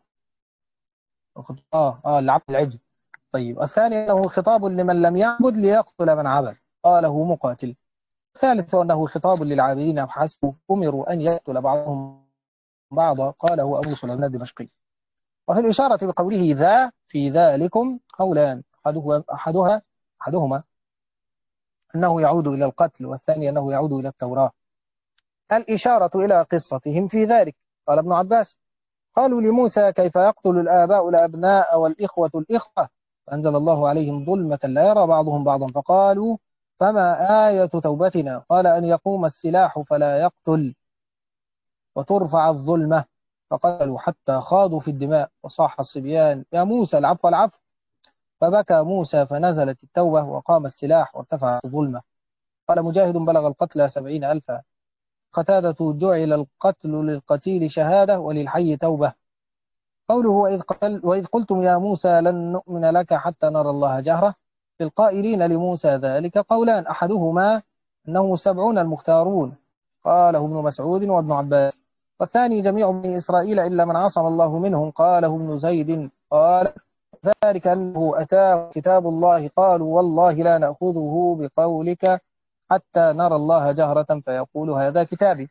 آه آه العبد العجل. طيب الثاني أنه خطاب لمن لم يعبد ليقتل من عبد، قاله مقاتل. الثالث أنه خطاب للعابدين فحسب أمروا أن يقتل بعضهم بعضا، قاله أبو سليمان الدمشقي. وفي الإشارة بقوله ذا في ذلكم قولان، أحدها أحدها أحدهما أنه يعود إلى القتل، والثاني أنه يعود إلى التوراة. الإشارة إلى قصتهم في ذلك. قال ابن عباس قالوا لموسى كيف يقتل الآباء الأبناء والإخوة الإخوة، فأنزل الله عليهم ظلمة لا يرى بعضهم بعضا فقالوا فما آية توبتنا، قال أن يقوم السلاح فلا يقتل وترفع الظلمة، فقتلوا حتى خاضوا في الدماء وصاح الصبيان يا موسى العفو العفو، فبكى موسى فنزلت التوبة وقام السلاح وارتفعت الظلمة. قال مجاهد بلغ القتلى سبعين ألفا. قتادة جعل القتل للقتيل شهادة وللحي توبة. قوله وإذ, قل وإذ قلتم يا موسى لن نؤمن لك حتى نرى الله جهرة، للقائلين لموسى ذلك قولان، أحدهما أنه سبعون المختارون، قاله ابن مسعود وابن عباس. والثاني جميع بني إسرائيل إلا من عصم الله منهم، قاله ابن زيد. قال ذلك أنه أتاه كتاب الله قالوا والله لا نأخذه بقولك حتى نرى الله جهرة فيقول هذا كتابي.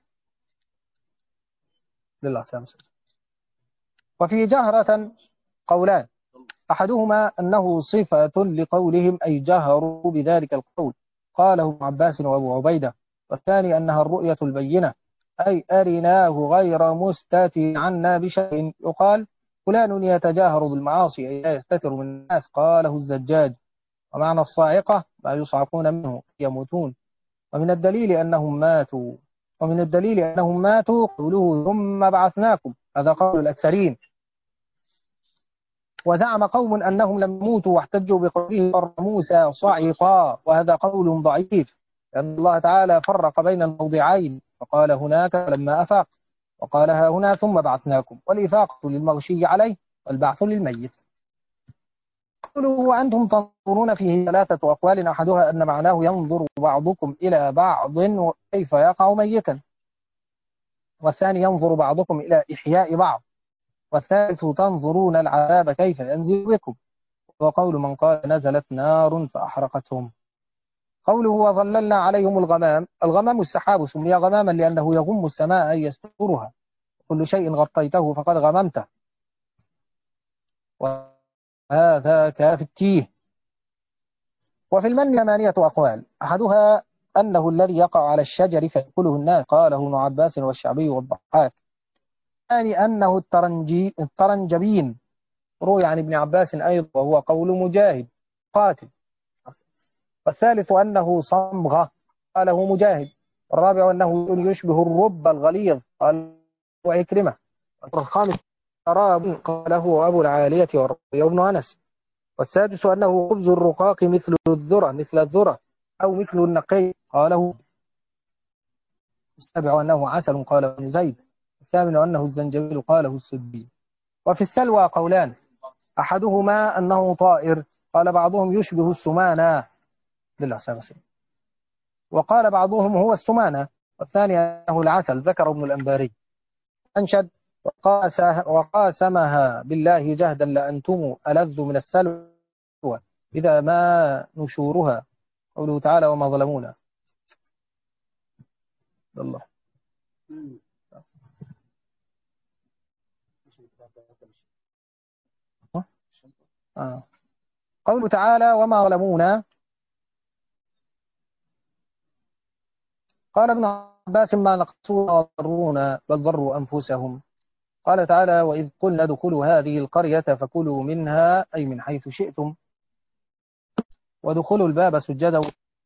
لله سلام. وفي جهرة قولان، أحدهما أنه صفة لقولهم أي جهروا بذلك القول، قاله ابن عباس وأبو عبيدة. والثاني أنها الرؤية البينة أي أرناه غير مستتر عنا بشيء، يقال فلان يتجاهر بالمعاصي أي لا يستتر من الناس، قاله الزجاج. ومعنى الصاعقة ما يصعقون منه يموتون. ومن الدليل أنهم ماتوا ومن الدليل أنهم ماتوا قوله ثم بعثناكم، هذا قول الأكثرين. وزعم قوم أنهم لم يموتوا واحتجوا بقوله مر موسى صعقا، وهذا قول ضعيف لأن الله تعالى فرق بين الموضعين فقال هناك لما أفاق، وقالها هنا ثم بعثناكم، والإفاقة للمغشي عليه والبعث للميت. قوله وأنتم تنظرون فيه ثلاثة أقوال، أحدها أن معناه ينظر بعضكم إلى بعض كيف يقع ميتا، والثاني ينظر بعضكم إلى إحياء بعض، والثالث تنظرون العذاب كيف ينزل بكم، وقول من قال نزلت نار فأحرقتهم. قوله وظللنا عليهم الغمام، الغمام السحاب سمي غماما لأنه يغم السماء أي يسترها، كل شيء غطيته فقد غممته، وهذا كاف التيه. وفي المن ثمانية أقوال، أحدها أنه الذي يقع على الشجر فيأكله الناس، قاله ابن عباس والشعبي والضحاك. الثاني أنه الترنجي الترنجبين، روي عن ابن عباس أيضا، وهو قول مجاهد قاتل. والثالث أنه صمغة، قاله مجاهد. الرابع أنه يشبه الرب الغليظ، قاله عكرمة. الخامس شراب، قاله أبو العالية والربيع بن أنس. والسادس أنه خبز الرقاق مثل الذرة مثل الذرة أو مثل النقي، قاله. السابع أنه عسل، قاله ابن زيد. الثامن أنه الزنجبيل، قاله السدي. وفي السلوى قولان، أحدهما أنه طائر، قال بعضهم يشبه السمانة للعسل، وقال بعضهم هو السمانة. والثاني أنه العسل، ذكر ابن الأنباري. أنشد وقاس وقاسمها بالله جهدا لأنتم ألذ من السلوى إذا ما نشورها، قوله تعالى وما ظلمونا. الله. آه. قوله تعالى وما ظلمونا، قال ابن عباس ما نقصونا وضرونا بل ضروا أنفسهم. قال تعالى وإذ قلنا ادخلوا هذه القرية فكلوا منها أي من حيث شئتم وادخلوا الباب سجدا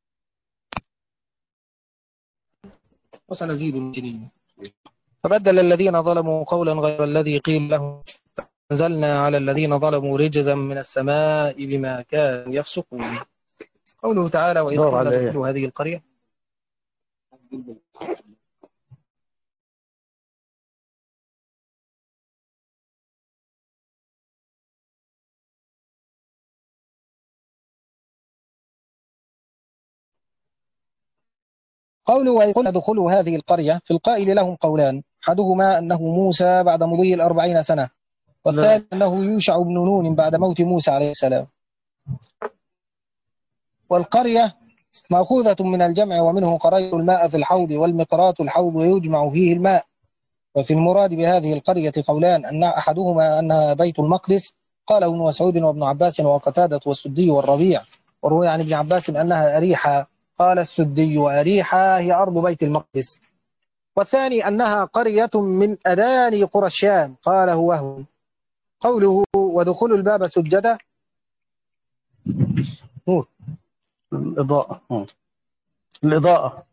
وسنزيد المحسنين. فبدل الذين ظلموا قولا غير الذي قيل لهم نزلنا على الذين ظلموا رجزا من السماء بما كانوا يفسقون. قوله تعالى وإذ قلنا ادخلوا هذه القرية، قوله وإذ قلنا ادخلوا هذه القرية، في القائل لهم قولان، أحدهما أنه موسى بعد مضي الأربعين سنة، والثاني أنه يوشع بن نون بعد موت موسى عليه السلام. والقرية مأخوذة من الجمع، ومنه قرية الماء في الحوض، والمقراط الحوض ويجمع فيه الماء. وفي المراد بهذه القرية قولان، أن أحدهما أنها بيت المقدس، قاله ابن مسعود وابن عباس وقتادة والسدي والربيع. وروي عن ابن عباس أنها أريحة، قال السدي وأريحة هي أرض بيت المقدس. والثاني أنها قرية من أداني قرى الشام، قاله وهو. قوله ودخلوا الباب سجدا، نور الإضاءة الإضاءة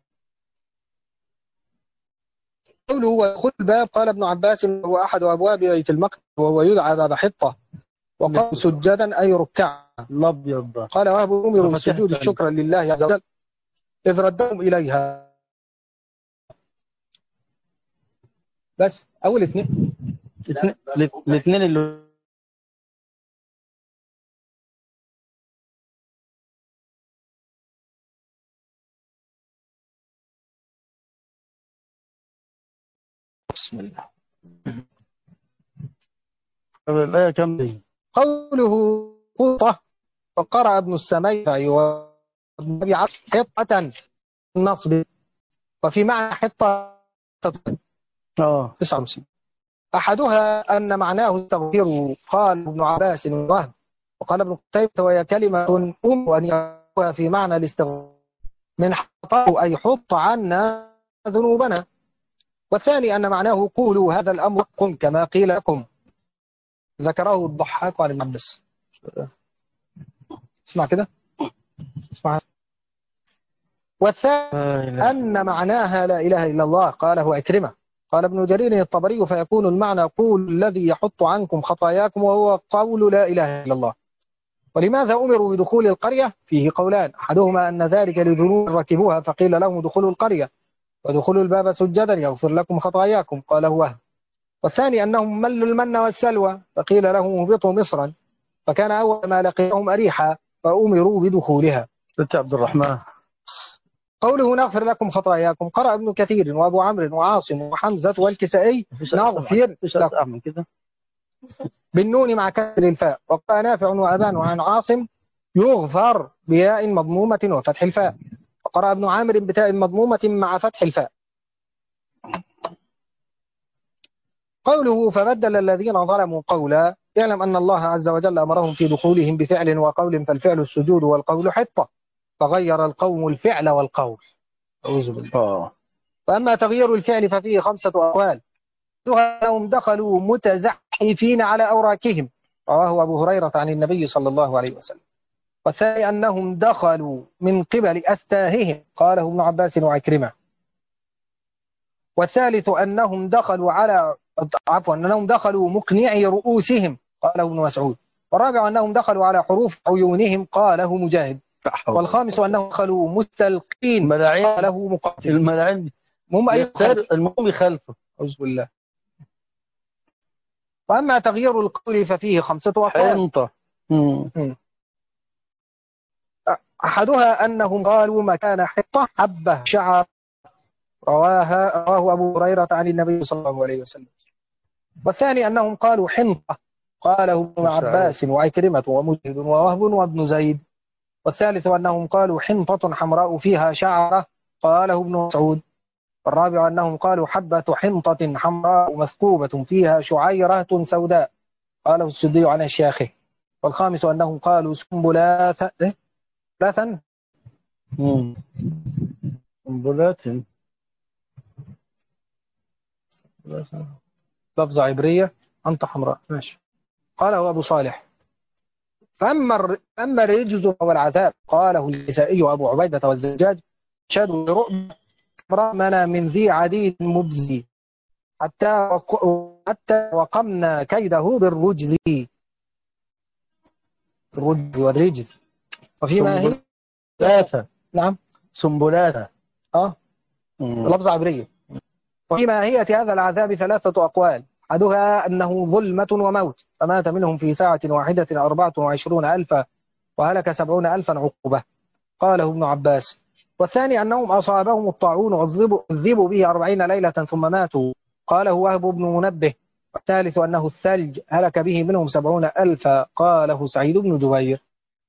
قوله ودخول الباب، قال ابن عباس هو أحد أبواب بيت المقدس وهو يدعى باب حطة، وقال سجدا أي ركعا. الأبيض. قال وهب أمروا بالسجود شكرا لله عز وجل إذ ردهم إليها. بس أول اثنين الاثنين اللي بسم الله. الآية كم دي؟ قوله قطة، وقرأ ابن السميع وابن أبي عبد حطة النصب، وفي معنى حطة اه تسعة وخمسين. أحدها أن معناه التغفير، قال ابن عباس وهب، وقال ابن قتيبة وهي كلمة أم أن يكون في معنى الاستغفار من حطه أي حط عنا ذنوبنا. والثاني أن معناه قولوا هذا الأمر قم كما قيل لكم، ذكره الضحاك عن ابن عباس. اسمع كده اسمع. والثاني أن معناها لا إله إلا الله، قاله عكرمة. قال ابن جرير الطبري فيكون المعنى قول الذي يحط عنكم خطاياكم، وهو قول لا إله إلا الله. ولماذا أمروا بدخول القرية؟ فيه قولان، أحدهما أن ذلك لذنوب ركبوها فقيل لهم دخلوا القرية ودخلوا الباب سجدا يغفر لكم خطاياكم، قاله وهب. والثاني أنهم ملوا المن والسلوى فقيل لهم اهبطوا مصرا، فكان أول ما لقيهم أريحا فأمروا بدخولها. ست عبد الرحمن. قوله نغفر لكم خطاياكم، قرأ ابن كثير وأبو عمرو وعاصم وحمزة والكسائي نغفر لكم كده. بالنون مع كسر الفاء. وقال نافع وأبان عن عاصم يغفر بياء مضمومة وفتح الفاء. وقرأ ابن عامر بتاء مضمومة مع فتح الفاء. قوله فبدل الذين ظلموا قولا، اعلم أن الله عز وجل أمرهم في دخولهم بفعل وقول، فالفعل السجود والقول حطة، فغير القوم الفعل والقول. أعوذ بالله. فأما تغيير الفعل ففيه خمسة أقوال. أنهم دخلوا متزحفين على أوراكهم، رواه أبو هريرة عن النبي صلى الله عليه وسلم. والثاني أنهم دخلوا من قبل أستاههم، قاله ابن عباس وعكرمة. والثالث أنهم دخلوا على عفوا أنهم دخلوا مقنعي رؤوسهم، قاله ابن مسعود. والرابع أنهم دخلوا على حروف عيونهم، قاله مجاهد. والخامس أنهم دخلوا مستلقين، قاله مقاتل. الملاعين المهم المهم يخالفه. أعوذ بالله. وأما تغيير القول ففيه خمسة أقوال. حنطة. أحدها أنهم قالوا مكان حطة حبة شعر، رواها رواه أبو هريرة عن النبي صلى الله عليه وسلم. والثاني أنهم قالوا حنطة، قاله ابن عباس وعكرمة ومجهد ووهب وابن زيد. والثالث أنهم قالوا حنطة حمراء فيها شعرة، قاله ابن مسعود. والرابع أنهم قالوا حبة حنطة حمراء مثقوبة فيها شعيرة سوداء، قاله السدي عن الشيخ. والخامس أنهم قالوا سنبلاثا ثلاثا سنبلات لفظة عبرية أنت حمراء، ماشي. قاله أبو صالح. فأما أما الرجز والعذاب، قاله الكسائي وأبو عبيدة والزجاج، شادوا لرؤب رأمنا من ذي عديد مبزي حتى وق... حتى وقمنا كيده بالرجز، الرجز والرجز. وفيما هي ثلاثة. نعم سنبلاتة. اه لفظة عبرية. وفي ماهية هذا العذاب ثلاثة أقوال. أحدها أنه ظلمة وموت، فمات منهم في ساعة واحدة أربعة وعشرون ألفا وهلك سبعون ألفا عقوبة، قاله ابن عباس. والثاني أنهم أصابهم الطاعون وعذبوا به أربعين ليلة ثم ماتوا، قاله وهب بن منبه. والثالث أنه الثلج هلك به منهم سبعون ألفا، قاله سعيد بن جبير.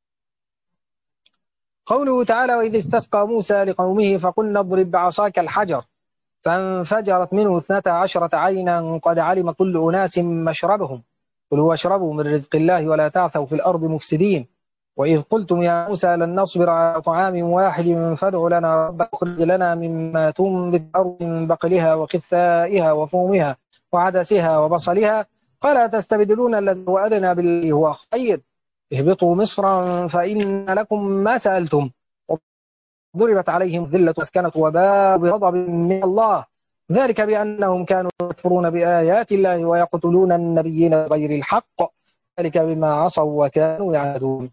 قوله تعالى وإذ استسقى موسى لقومه فقلنا اضرب بعصاك الحجر فانفجرت منه اثنتا عشرة عينا قد علم كل أناس مشربهم كلوا واشربوا من رزق الله ولا تعثوا في الأرض مفسدين. وإذ قلتم يا موسى لن نصبر على طعام واحد فادع لنا ربك اخرج لنا مما تنبت الأرض من بقلها وقثائها وفومها وعدسها وبصلها قال تستبدلون الذي هو أدنى بالذي هو خير اهبطوا مصرا فإن لكم ما سألتم ضربت عليهم الذلة واسكنت وباءوا بغضب من الله ذلك بأنهم كانوا يكفرون بآيات الله ويقتلون النبيين بغير الحق ذلك بما عصوا وكانوا يعتدون.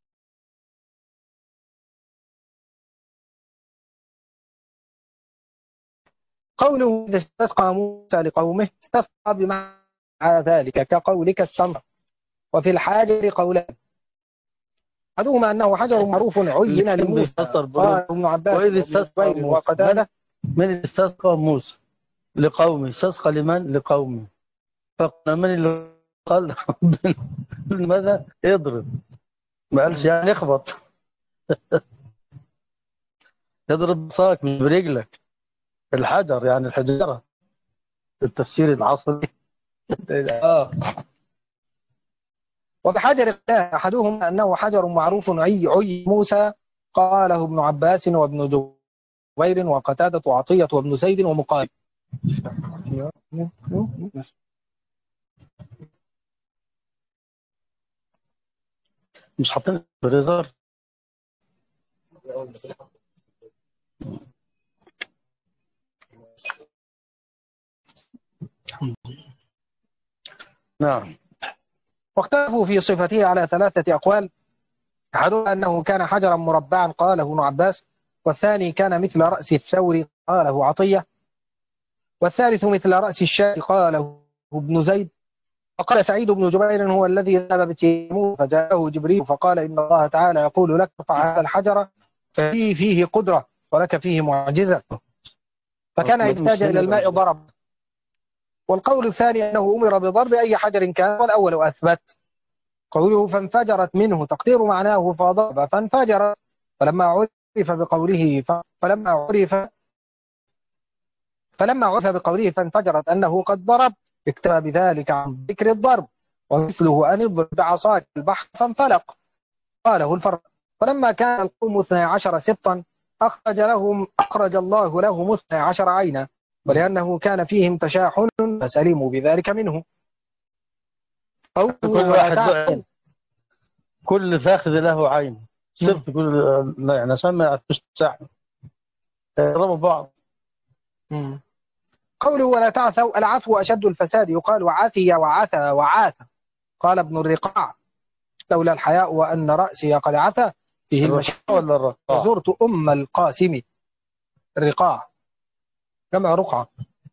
قوله إذا استسقى موسى لقومه استسقى بمعنى ذلك كقولك استنصر. وفي الحاجر قولان أحدهما أنه حجر معروف عين لموسى قال ابن عباس وإذ استسقى وقتادة من استسقى موسى لقومه استسقى لمن لقومه فقال من اللي قال ماذا اضرب ما قالش يعني اخبط اضرب صاك من برجلك الحجر يعني الحجرة التفسير العصري. آه. وبحجر أحدهما أنه حجر معروف عي عي موسى قاله ابن عباس وابن جبير وقتادة وعطية وابن زيد ومقاتل. مش حاطين بريزر نعم. واختلفوا في صفته على ثلاثة أقوال. أحدها أنه كان حجرا مربعا قاله ابن عباس. والثاني كان مثل رأس الثور قاله عطية. والثالث مثل رأس الشاة قاله ابن زيد. وقال سعيد بن جبير هو الذي ذهب بتيموت فجاءه جبريل فقال إن الله تعالى يقول لك ارفع هذا الحجر ففيه فيه قدرة ولك فيه معجزة. فكان إذا احتاج إلى الماء ضرب والقول الثاني أنه أمر بضرب أي حجر كان، والأول أثبت. قوله فانفجرت منه تقدير معناه فضرب فانفجرت، فلما عرف بقوله ف... فلما عرف فلما عرف بقوله فانفجرت أنه قد ضرب، اكتفى بذلك عن ذكر الضرب. ومثله أن اضرب بعصاك البحر فانفلق، قاله الفرق. فلما كان القوم اثني عشر سبطا أخرج لهم أخرج الله لهم اثني عشر عينا، ولأنه كان فيهم تشاحن فسلموا بذلك منه. كل واحد له عين، كل فاخذ له عين، سبت كل لا يعني عشان ما يعرفوش تشاحن يضربوا بعض. مم. قوله ولا تعثوا، العثو أشد الفساد، يقال عثي وعثى وعاثى. قال ابن الرقاع لولا الحياء وأن رأسي قد عثى فيه المشاكل ولا الرقاع. وزرت أم القاسم. الرقاع جمع رقعة.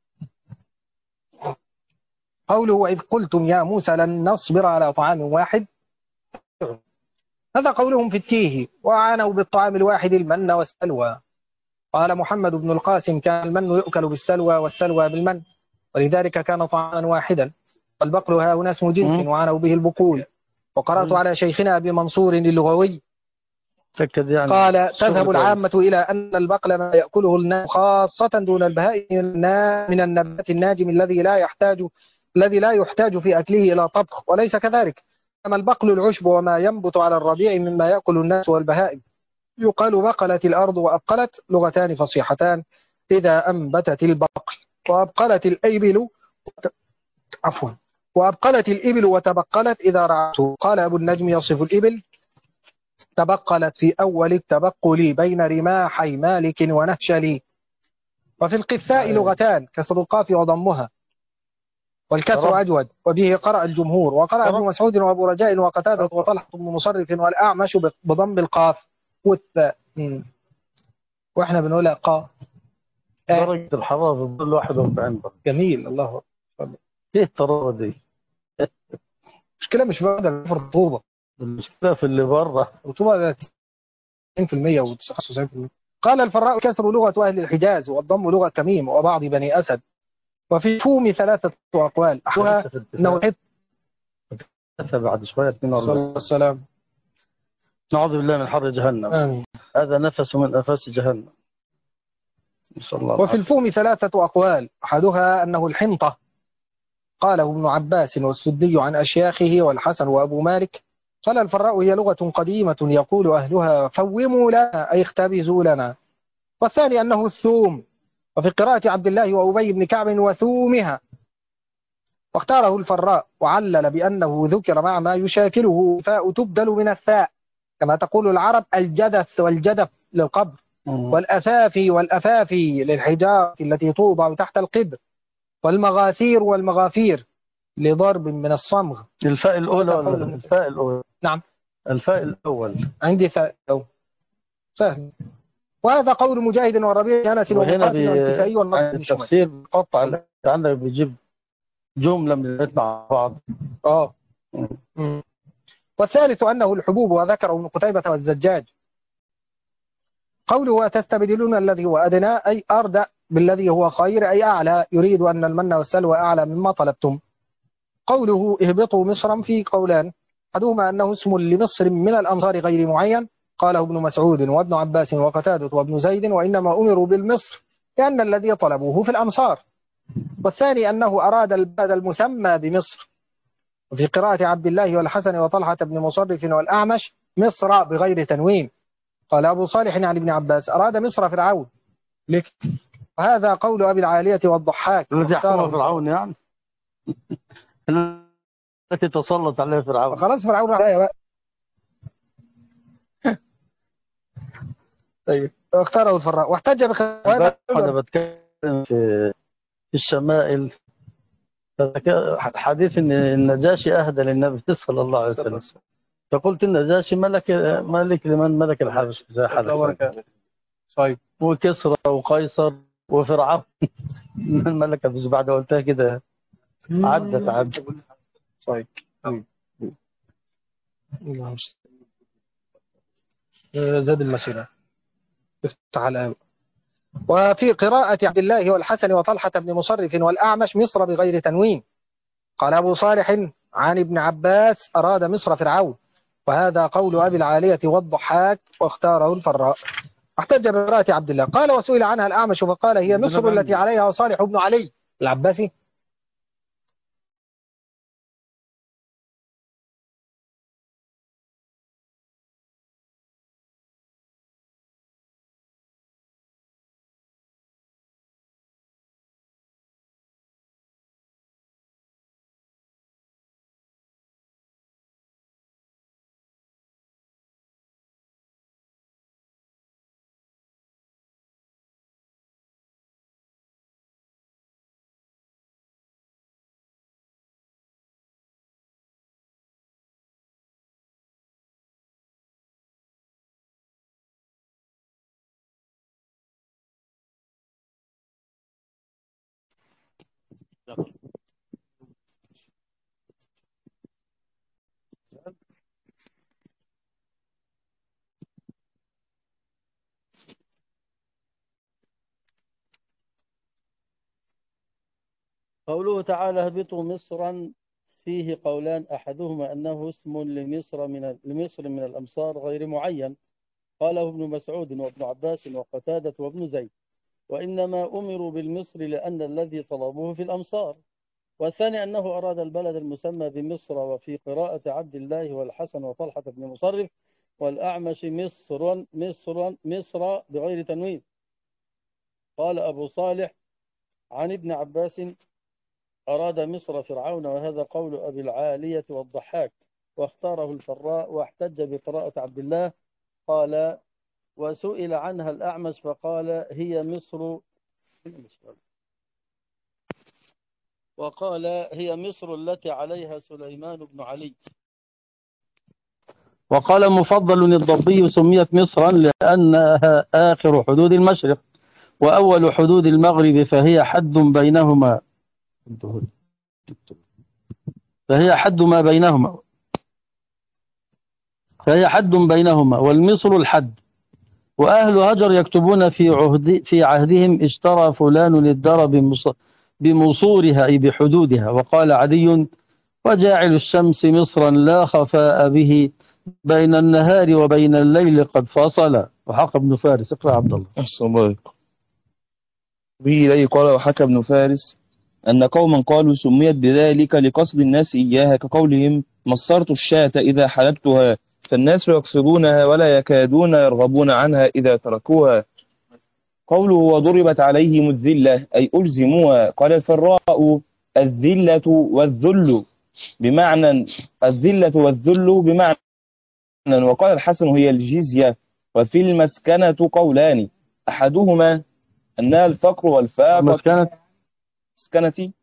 قوله وإذ قلتم يا موسى لن نصبر على طعام واحد، هذا قولهم في التيه، وعانوا بالطعام الواحد المن والسلوى. قال محمد بن القاسم كان المن يؤكل بالسلوى والسلوى بالمن، ولذلك كان طعاما واحدا. والبقل ها هنا اسم جنس وعنوا به البقول. وقرأت على شيخنا أبي منصور اللغوي يعني قال تذهب العامة إلى أن البقل ما يأكله الناس خاصة دون البهائم من النبات الناجم الذي لا يحتاج الذي لا يحتاج في أكله إلى طبخ، وليس كذلك. أما البقل العشب وما ينبت على الربيع مما يأكل الناس والبهائم. يقال بقلت الأرض وأبقلت، لغتان فصيحتان إذا أنبتت البقل. وأبقلت الإبل عفوا وأبقلت الإبل وتبقلت إذا رعته. قال أبو النجم يصف الإبل تبقلت في أول التبقل بين رماحي مالك ونهشلي. وفي القثاء لغتان، كسر القاف وضمها، والكسر أجود، وبه قرأ الجمهور. وقرأ ابن مسعود وأبو رجاء وقتادة وطلحة بن مصرف والأعمش بضم القاف والثاء. واحنا بنقولها قا. درجة الحرارة بتقول واحد وأربعين. جميل، الله أكبر. ايه الطرارة دي؟ مشكلة مش بعد الرطوبة، المشكلة في اللي بره. رطوبة تسعين بالمئة و تسعة وتسعين بالمئة. قال الفراء كسر لغة أهل الحجاز، والضم لغة تميم وبعض بني أسد. وفي الفوم ثلاثة أقوال، أحدها أنه حط بعد شوية اثنين وأربعين. السلام. نعوذ بالله من حر جهنم. آمين. هذا نفس من أنفاس جهنم. وفي الفوم ثلاثة أقوال، أحدها أنه الحنطة، قاله ابن عباس والسدي عن أشياخه والحسن وأبو مالك. قال الفراء هي لغة قديمة يقول أهلها فوموا لنا أي اختبزوا لنا. والثاني أنه الثوم، وفي قراءة عبد الله وأبي بن كعب وثومها. واختاره الفراء وعلل بأنه ذكر مع ما يشاكله فاء تبدل من الثاء، كما تقول العرب الجدث والجدف للقبر، والأثافي والأفافي للحجارة التي توضع تحت القدر، والمغاثير والمغافير لضرب من الصمغ. الفاء الأولى ولا الفاء الأولى؟ نعم، الفاء الأول عندي فاء أو سهل. وهذا قول مجاهد والربيع أنس ومقاتل والكسائي والنصر. التفسير قطع عندك بيجيب جملة من الاثنين مع بعض. اه والثالث أنه الحبوب، وذكره ابن قتيبة والزجاج. قوله وتستبدلون الذي هو أدنى أي أردأ بالذي هو خير أي أعلى، يريد أن المن والسلوى أعلى مما طلبتم. قوله اهبطوا مصرا في قولان، أحدهما أنه اسم لمصر من الأمصار غير معين، قاله ابن مسعود وابن عباس وقتادة وابن زيد، وإنما أمروا بالمصر لأن الذي طلبوه في الأمصار. والثاني أنه أراد البلد المسمى بمصر. وفي قراءة عبد الله والحسن وطلحة بن مصرف والأعمش مصر بغير تنوين. قال أبو صالح عن ابن عباس أراد مصر فرعون لك. وهذا قول أبي العالية والضحاك. الذي يحكمها فرعون يعني التي تسلط عليها فرعون. خلاص فرعون عليها بقى. طيب اختاره الفراء واحتج بخوارج. أنا بتكلم في في الشمائل، حديث ان النجاشي اهدى للنبي صلى الله عليه وسلم، فقلت النجاشي ملك ملك لمن ملك الحبش زي حالك، طيب وكسرى وقيصر وفرعون من ملك الحبش. بعد قلتها كده عدت عدت. طيب زاد المسيرة افتح الآن. وفي قراءة عبد الله والحسن وطلحة بن مصرف والأعمش مصر بغير تنوين. قال أبو صالح عن ابن عباس أراد مصر فرعون، وهذا قول أبي العالية والضحاك واختاره الفراء. احتج بقراءة عبد الله. قال وسئل عنها الأعمش فقال هي مصر التي عليها صالح بن علي العباسي. قوله تعالى اهبطوا مصرا فيه قولان، أحدهما أنه اسم لمصر من لمصر من الأمصار غير معين، قاله ابن مسعود وابن عباس وقتادة وابن زيد، وإنما أمروا بالمصر لأن الذي طلبوه في الأمصار. والثاني أنه أراد البلد المسمى بمصر. وفي قراءة عبد الله والحسن وطلحة بن مصرف والأعمش مصر مصر مصر بغير تنوين. قال أبو صالح عن ابن عباس أراد مصر فرعون، وهذا قول أبي العالية والضحاك واختاره الفراء. واحتج بقراءة عبد الله. قال وسئل عنها الأعمش فقال هي مصر وقال هي مصر التي عليها سليمان بن علي. وقال مفضل الضبي سميت مصرا لأنها آخر حدود المشرق وأول حدود المغرب، فهي حد بينهما فهي حد ما بينهما فهي حد بينهما والمصر الحد. وأهل هجر يكتبون في عهد في عهدهم اشترى فلان الدار بمصورها أي بحدودها. وقال عدي وجاعل الشمس مصرا لا خفاء به بين النهار وبين الليل قد فصل. وحق ابن فارس. اقرأ عبد الله. أحسن الله. به إليه قال وحكى ابن فارس أن قوما قالوا سميت بذلك لقصد الناس إياها، كقولهم مصرت الشاة إذا حلبتها، فالناس يقصدونها ولا يكادون يرغبون عنها إذا تركوها. قوله وضربت عليهم الذلة أي ألزموها. قال الفراء الذلة والذل بمعنى الذلة والذل بمعنى. وقال الحسن هي الجزية. وفي المسكنة قولان، أحدهما أنها الفقر والفاقة. المسكنة مسكنتي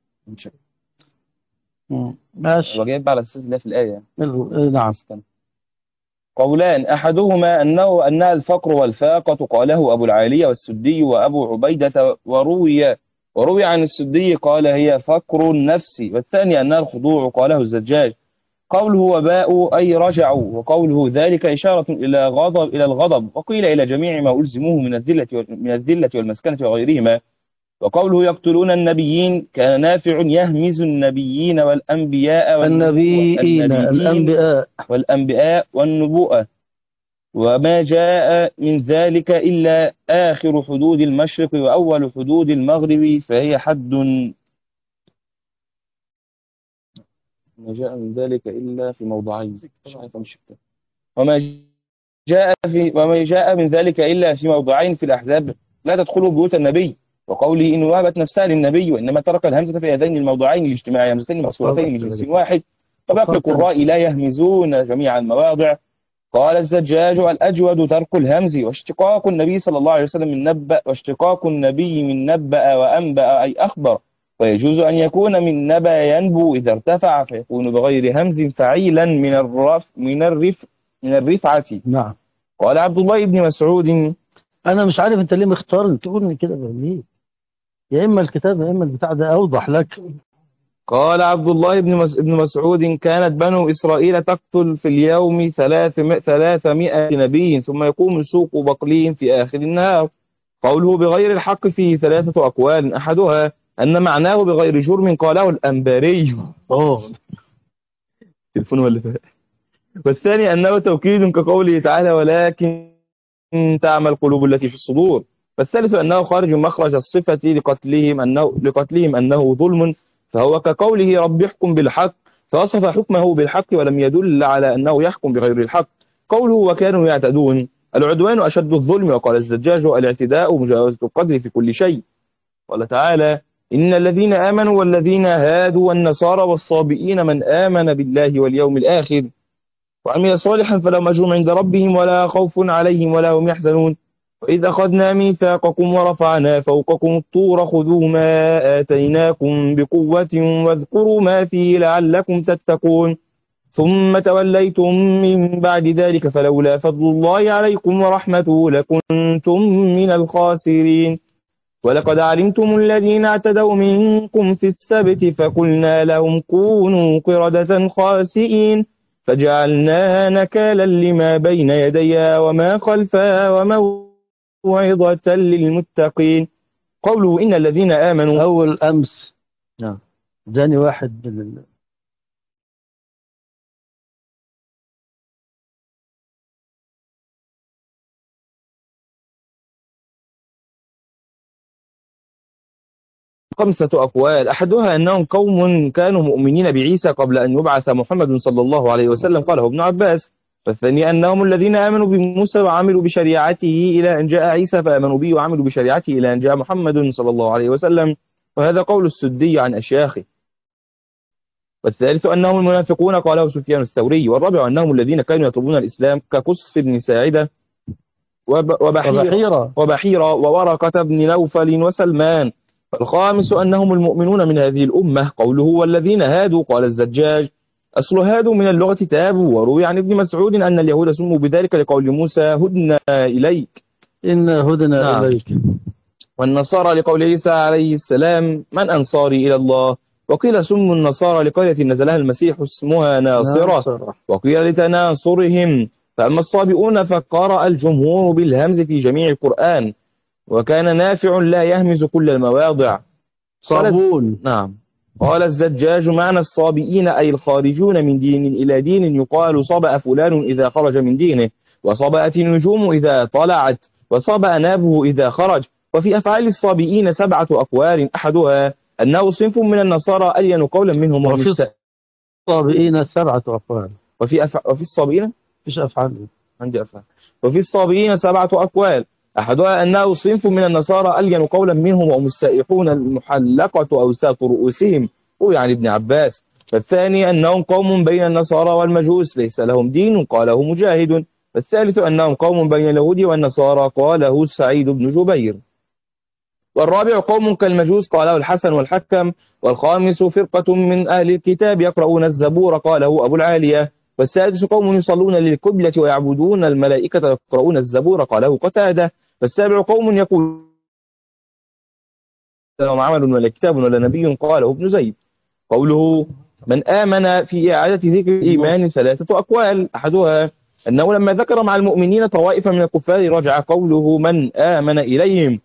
ماشي وجايب على أساس الله في الآية. نعم. قولان، أحدهما أنه أنها الفقر والفاقة، قاله أبو العالية والسدي وأبو عبيدة. وروي وروي عن السدي قال هي فقر النفس. والثاني أنها الخضوع، قاله الزجاج. قوله وباء أي رجعوا، وقوله ذلك إشارة إلى غضب إلى الغضب، وقيل إلى جميع ما ألزموه من الذلة من الذلة والمسكنة وغيرهما. وقوله يقتلون النبيين كان نافع يهمز النبيين والأنبياء النبيين الأنبياء والأنبياء والنبوءة. وما جاء من ذلك إلا آخر حدود المشرق وأول حدود المغرب، فهي حد. ما جاء من ذلك إلا في موضعين. وما جاء في وما جاء من ذلك إلا في موضعين في الأحزاب، لا تدخلوا بيوت النبي، وقوله إن وهبت نفسها للنبي، وإنما ترك الهمزة في هذين الموضعين الاجتماعي، همزتين مكسورتين من جنس واحد، فباقي القراء لا يهمزون جميع المواضع. قال الزجاج الأجود ترك الهمز، واشتقاق النبي صلى الله عليه وسلم من نبأ، واشتقاق النبي من نبأ وأنبأ أي أخبر. ويجوز أن يكون من نبأ ينبو إذا ارتفع فيكون بغير همز فعيلا من الرف من الرف من الرفعة. نعم. قال عبد الله بن مسعود أنا مش عارف أنت ليه مختار تقولني كده ليه؟ يا إما الكتاب يا إما البتاع ده أوضح لك. قال عبد الله بن بن مسعود كانت بنو إسرائيل تقتل في اليوم ثلاثمائة نبي، ثم يقوم سوق بقلهم في آخر النهار. قوله بغير الحق فيه ثلاثة أقوال، أحدها أن معناه بغير جرم قاله الأنباري. أوه. تلفون ولا فات. والثاني أنه توكيد كقوله تعالى ولكن تعمى القلوب التي في الصدور. والثالث أنه خارج مخرج الصفة لقتلهم أنه, لقتلهم أنه ظلم، فهو كقوله رب يحكم بالحق، فوصف حكمه بالحق ولم يدل على أنه يحكم بغير الحق. قوله وكانوا يعتدون، العدوان أشد الظلم، وقال الزجاج الاعتداء مجاوزة القدر في كل شيء. قال تعالى إن الذين آمنوا والذين هادوا والنصارى والصابئين من آمن بالله واليوم الآخر وعمل صالحا فلهم أجر عند ربهم ولا خوف عليهم ولا هم يحزنون. وإذ أخذنا ميثاقكم ورفعنا فوقكم الطور خذوا ما آتيناكم بقوة واذكروا ما فيه لعلكم تتقون ثم توليتم من بعد ذلك فلولا فضل الله عليكم ورحمته لكنتم من الخاسرين. ولقد علمتم الذين اعتدوا منكم في السبت فقلنا لهم كونوا قردة خاسئين فجعلناها نكالا لما بين يديها وما خلفها وموعظة للمتقين. قولوا إن الذين آمنوا أول أمس نعم جاني واحد من ال... خمسة أقوال، أحدها أنهم قوم كانوا مؤمنين بعيسى قبل أن يبعث محمد صلى الله عليه وسلم قاله ابن عباس. والثاني أنهم الذين آمنوا بموسى وعملوا بشريعته إلى أن جاء عيسى فآمنوا به وعملوا بشريعته إلى أن جاء محمد صلى الله عليه وسلم، وهذا قول السدي عن أشياخه. والثالث أنهم المنافقون قاله سفيان الثوري. والرابع أنهم الذين كانوا يطلبون الإسلام كقس بن ساعدة وبحيرة, وبحيرة وورقة بن نوفل وسلمان. الخامس أنهم المؤمنون من هذه الأمة. قوله والذين هادوا قال الزجاج أصل هادوا من اللغة تابوا، وروي عن ابن مسعود أن اليهود سموا بذلك لقول موسى هدنا إليك إن هدنا نعم. إليك. والنصارى لقول عيسى عليه السلام من أنصاري إلى الله. وقيل سموا النصارى لقرية نزلها المسيح اسمها ناصرة، ناصرة. وقيل لتناصرهم. فأما الصابئون فقرأ الجمهور بالهمز في جميع القرآن، وكان نافع لا يهمز كل المواضع. صابون. نعم. قال الزجاج معنى الصابئين أي الخارجون من دين إلى دين، يقال صبأ فلان إذا خرج من دينه، وصبأت النجوم إذا طلعت، وصبأ نابه إذا خرج. وفي أفعال الصابئين سبعة أقوال، أحدها أنه صنف من النصارى ألين قولا منهم. وفي الصابئين سبعة أقوال. وفي, أف... وفي الصابئين فيش أفعال. عندي أفعال. وفي الصابئين سبعة أقوال، أحدها أنه صنف من النصارى ألين قولا منهم وهم السائحون المحلقة أوساط رؤوسهم، ويعني ابن عباس. فالثاني أنهم قوم بين النصارى والمجوس ليس لهم دين قاله مجاهد. والثالث أنهم قوم بين اليهود والنصارى قاله سعيد بن جبير. والرابع قوم كالمجوس قاله الحسن والحكم. والخامس فرقة من أهل الكتاب يقرؤون الزبور قاله أبو العالية. والسادس قوم يصلون للقبلة ويعبدون الملائكة يقرؤون الزبور قاله قتادة. والسابع قوم يقول لهم عمل ولا كتاب ولا نبي قاله ابن زيد. قوله من آمن في إعادة ذكر الإيمان ثلاثة أقوال، أحدها أنه لما ذكر مع المؤمنين طوائف من الكفار رجع قوله من آمن إليهم.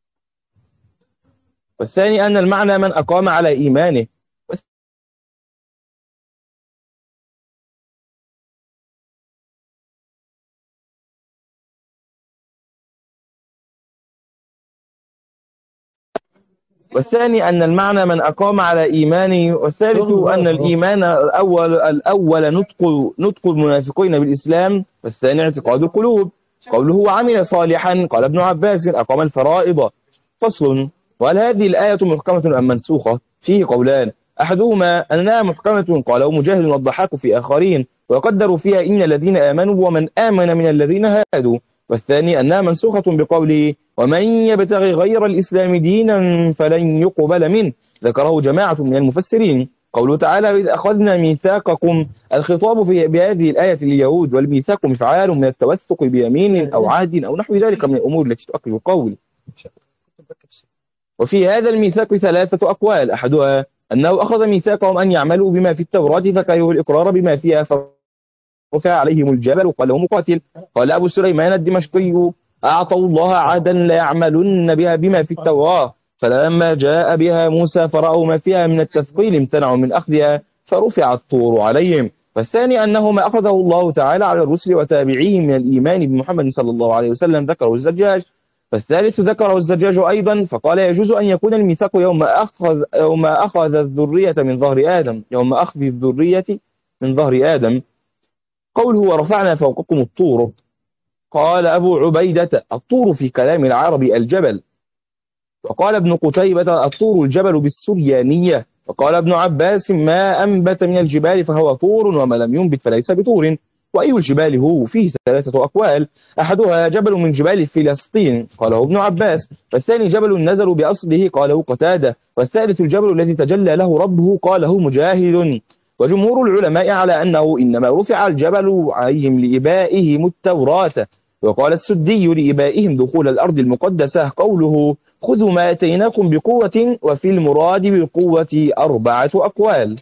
والثاني أن المعنى من أقام على إيمانه. والثاني أن المعنى من أقام على إيمانه. والثالث أن الإيمان الأول الأول نطق نطق المنافقين بالإسلام، والثاني اعتقاد القلوب. قوله وعمل صالحا قال ابن عباس أقام الفرائض. فصل. وهل هذه الآية محكمة أم منسوخة؟ فيه قولان، أحدهما أنها محكمة قاله مجاهد والضحاك في آخرين، ويقدر فيها إن الذين آمنوا ومن آمن من الذين هادوا. والثاني أنها منسوخة بقوله ومن يبتغي غير الإسلام دينا فلن يقبل منه، ذكره جماعة من المفسرين. قوله تعالى إذ أخذنا ميثاقكم، الخطاب في بهذه الآية لليهود، والميثاق مفعال من التوثق بيمين أو عهد أو نحو ذلك من الأمور التي تؤكد القول. وفي هذا الميثاق ثلاثة أقوال، أحدها أنه أخذ ميثاقهم أن يعملوا بما في التوراة فكرهوا الإقرار بما فيها فرفع عليهم الجبل وقال له مقاتل. قال أبو سليمان الدمشقي أعطوا الله عهدا لا يعملن بها بما في التوراة، فلما جاء بها موسى فرأوا ما فيها من التثقيل امتنعوا من أخذها فرفع الطور عليهم. والثاني أنه ما أخذه الله تعالى على الرسل وتابعيهم من الإيمان بمحمد صلى الله عليه وسلم ذكره الزجاج. والثالث ذكره الزجاج أيضا فقال يجوز أن يكون الميثاق يوم أخذ, يوم أخذ الذرية من ظهر آدم يوم أخذ الذرية من ظهر آدم. قوله ورفعنا فوقكم الطور، قال أبو عبيدة الطور في كلام العرب الجبل، وقال ابن قتيبة الطور الجبل بالسريانية، وقال ابن عباس ما أنبت من الجبال فهو طور وما لم ينبت فليس بطور. وأي الجبال هو؟ فيه ثلاثة أقوال، أحدها جبل من جبال فلسطين قاله ابن عباس، والثاني جبل نزل بأصله قاله قتادة، والثالث الجبل الذي تجلى له ربه قاله مجاهد. وجمهور العلماء على أنه إنما رفع الجبل عليهم لإبائهم التوراة. وقال السدي لإبائهم دخول الأرض المقدسة قوله خذوا ما أتيناكم بقوة، وفي المراد بالقوة أربعة أقوال،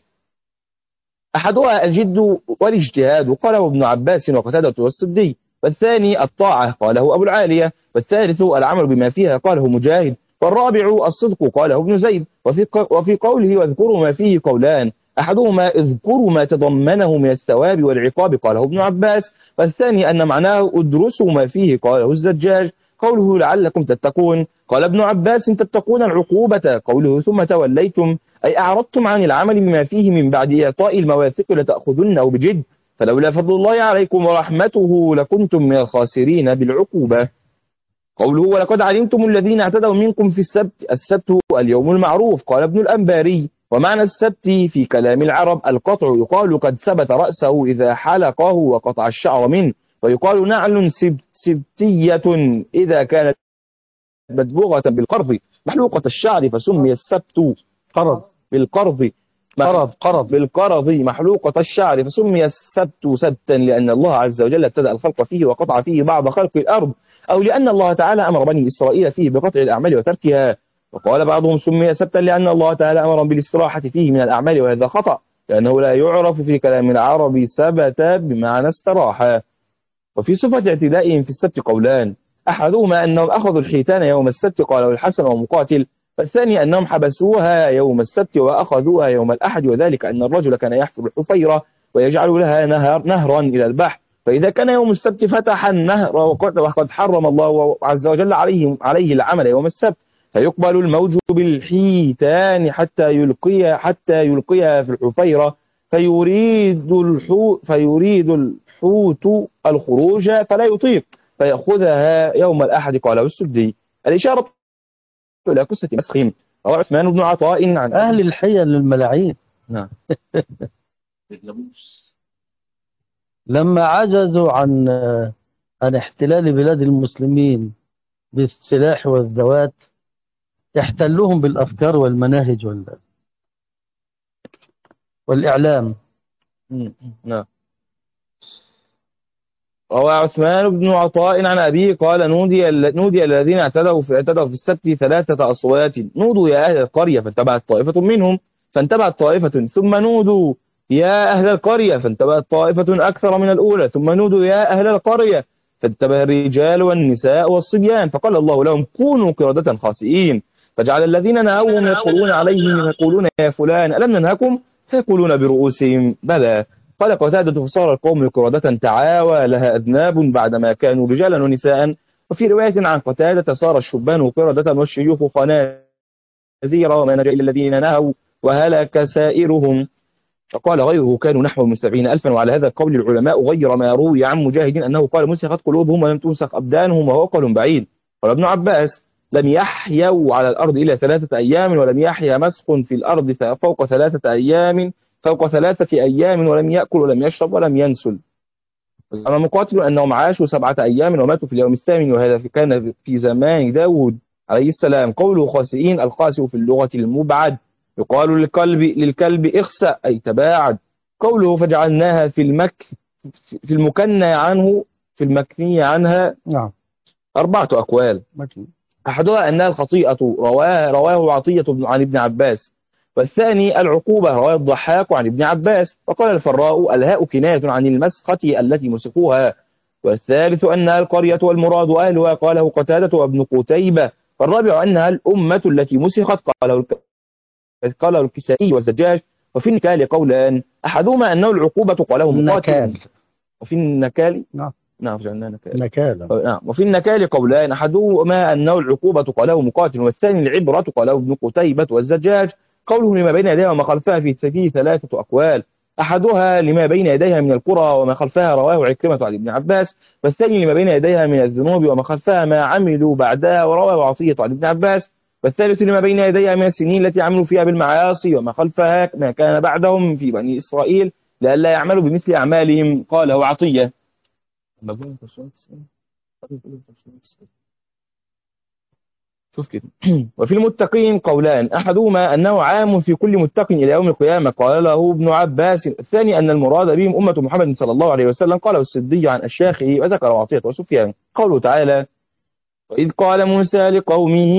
أحدها الجد والاجتهاد قاله ابن عباس وقتادة والسدي، والثاني الطاعة قاله أبو العالية، والثالث العمل بما فيها قاله مجاهد، والرابع الصدق قاله ابن زيد. وفي, وفي قوله واذكروا ما فيه قولان، أحدهما اذكروا ما تضمنه من الثواب والعقاب قاله ابن عباس، والثاني أن معناه ادرسوا ما فيه قاله الزجاج. قوله لعلكم تتقون قال ابن عباس تتقون العقوبة، قوله ثم توليتم أي أعرضتم عن العمل بما فيه من بعد إعطاء المواثيق لتأخذنه بجد، فلولا فضل الله عليكم ورحمته لكنتم من الخاسرين بالعقوبة. قوله ولقد علمتم الذين اعتدوا منكم في السبت، السبت اليوم المعروف قال ابن الأنباري، ومعنى السبت في كلام العرب القطع، يقال قد سبت رأسه إذا حلقه وقطع الشعر منه، ويقال نعل سبتية إذا كانت مدبوغة بالقرض محلوقة الشعر فسمي السبت قرض بالقرض قرض قرض بالقرض محلوقة الشعر فسمي السبت سبتا لأن الله عز وجل ابتدأ الخلق فيه وقطع فيه بعض خلق الأرض، أو لأن الله تعالى أمر بني إسرائيل فيه بقطع الأعمال وتركها. وقال بعضهم سمي سبتا لأن الله تعالى أمر بالاستراحة فيه من الأعمال، وهذا خطأ لأنه لا يعرف في كلام العرب سبت بمعنى استراحة. وفي صفة اعتدائهم في السبت قولان، أحدهما أنهم أخذوا الحيتان يوم السبت قاله الحسن ومقاتل، والثاني أنهم حبسوها يوم السبت وأخذوها يوم الأحد، وذلك أن الرجل كان يحفر الحفيرة ويجعل لها نهر نهرا إلى البحر، فإذا كان يوم السبت فتح النهر وقد حرم الله عز وجل عليه عليه العمل يوم السبت، فيقبل الموج بالحيتان حتى يلقيها حتى يلقيها في الحفيرة فيريد الحوت فيريد الحوت الخروج فلا يطيق فيأخذها يوم الأحد قاله السدي. الإشارة إلى قصة مسخهم. روى عثمان بن عطاء عن أهل الحيل للملاعين. نعم. لما عجزوا عن عن احتلال بلاد المسلمين بالسلاح والذوات احتلوهم بالأفكار والمناهج وال... والإعلام. نعم. روى عثمان بن عطاء عن أبيه قال نودي نودي الذين اعتدوا في اعتدوا في السبت ثلاثة أصوات، نودوا يا أهل القرية فانتبهت طائفة منهم فانتبهت طائفة، ثم نودوا يا أهل القرية فانتبهت طائفة أكثر من الأولى، ثم نودوا يا أهل القرية فانتبه الرجال والنساء والصبيان، فقال الله لهم كونوا قردة خاسئين، فجعل الذين نهوهم يدخلون عليهم يقولون يا فلان ألم ننهكم فيقولون برؤوسهم بلى. قال قتادة فصار القوم قردة تعاوى لها أذناب بعدما كانوا رجالا ونساء. وفي رواية عن قتادة صار الشبان قردة والشيوخ خنازير وما نجا إلا الذين نهوا وهلك سائرهم. فقال غيره كانوا نحو من سبعين ألفا. وعلى هذا القول العلماء غير ما روي عن مجاهد أنه قال مسخت قلوبهم ولم تمسخ أبدانهم، وهو قول بعيد. قال ابن عباس لم يحيوا على الأرض إلا ثلاثة أيام، ولم يحيا مسخ في الأرض فوق ثلاثة أيام فوق ثلاثة أيام، ولم يأكل ولم يشرب ولم ينسل. أما مقاتل أنهم عاشوا سبعة أيام وماتوا في اليوم الثامن، وهذا كان في زمان داود عليه السلام. قوله خاسئين الخاسئ في اللغة المبعد، يقال للكلب للكلب اخسأ أي تباعد. قوله فجعلناها في المك في المكنى عنه في المكنية عنها نعم أربعة أقوال، أحدها أنها الخطيئة رواه رواه عطية عن ابن عباس، والثاني العقوبة رواه الضحاك عن ابن عباس. وقال الفراء الهاء كناية عن المسخة التي مسخوها، والثالث أنها القرية والمراد أهلها قاله قتادة وابن قتيبة. والرابع أنها الأمة التي مسخت قاله قاله الكسائي والزجاج. وفي النكال قولان أحدهما أنه العقوبة قاله مقاتل. النكال. وفي النكال نعم نعم جعلناه نكال. نكالا. نعم. وفي النكال قولان أحدهما أنه العقوبة قاله مقاتل والثاني العبرة قاله ابن قتيبة والزجاج. قوله لما بين يديها وما خلفها في فيه ثلاثة أقوال، أحدها لما بين يديها من القرى وما خلفها رواه عكرمة عن ابن عباس، والثاني لما بين يديها من الذنوب وما خلفها ما عملوا بعدها ورواه عطية عن ابن عباس، والثالث لما بين يديها من السنين التي عملوا فيها بالمعاصي وما خلفها ما كان بعدهم في بني إسرائيل لئلا يعملوا بمثل أعمالهم قاله عطية. شوف كده. وفي المتقين قولان أحدهما أنه عام في كل متق إلى يوم القيامة قال له ابن عباس، الثاني أن المراد بهم أمة محمد صلى الله عليه وسلم قاله السدي عن أشياخه وذكر عطية وسفيان. قوله تعالى وإذ قال موسى لقومه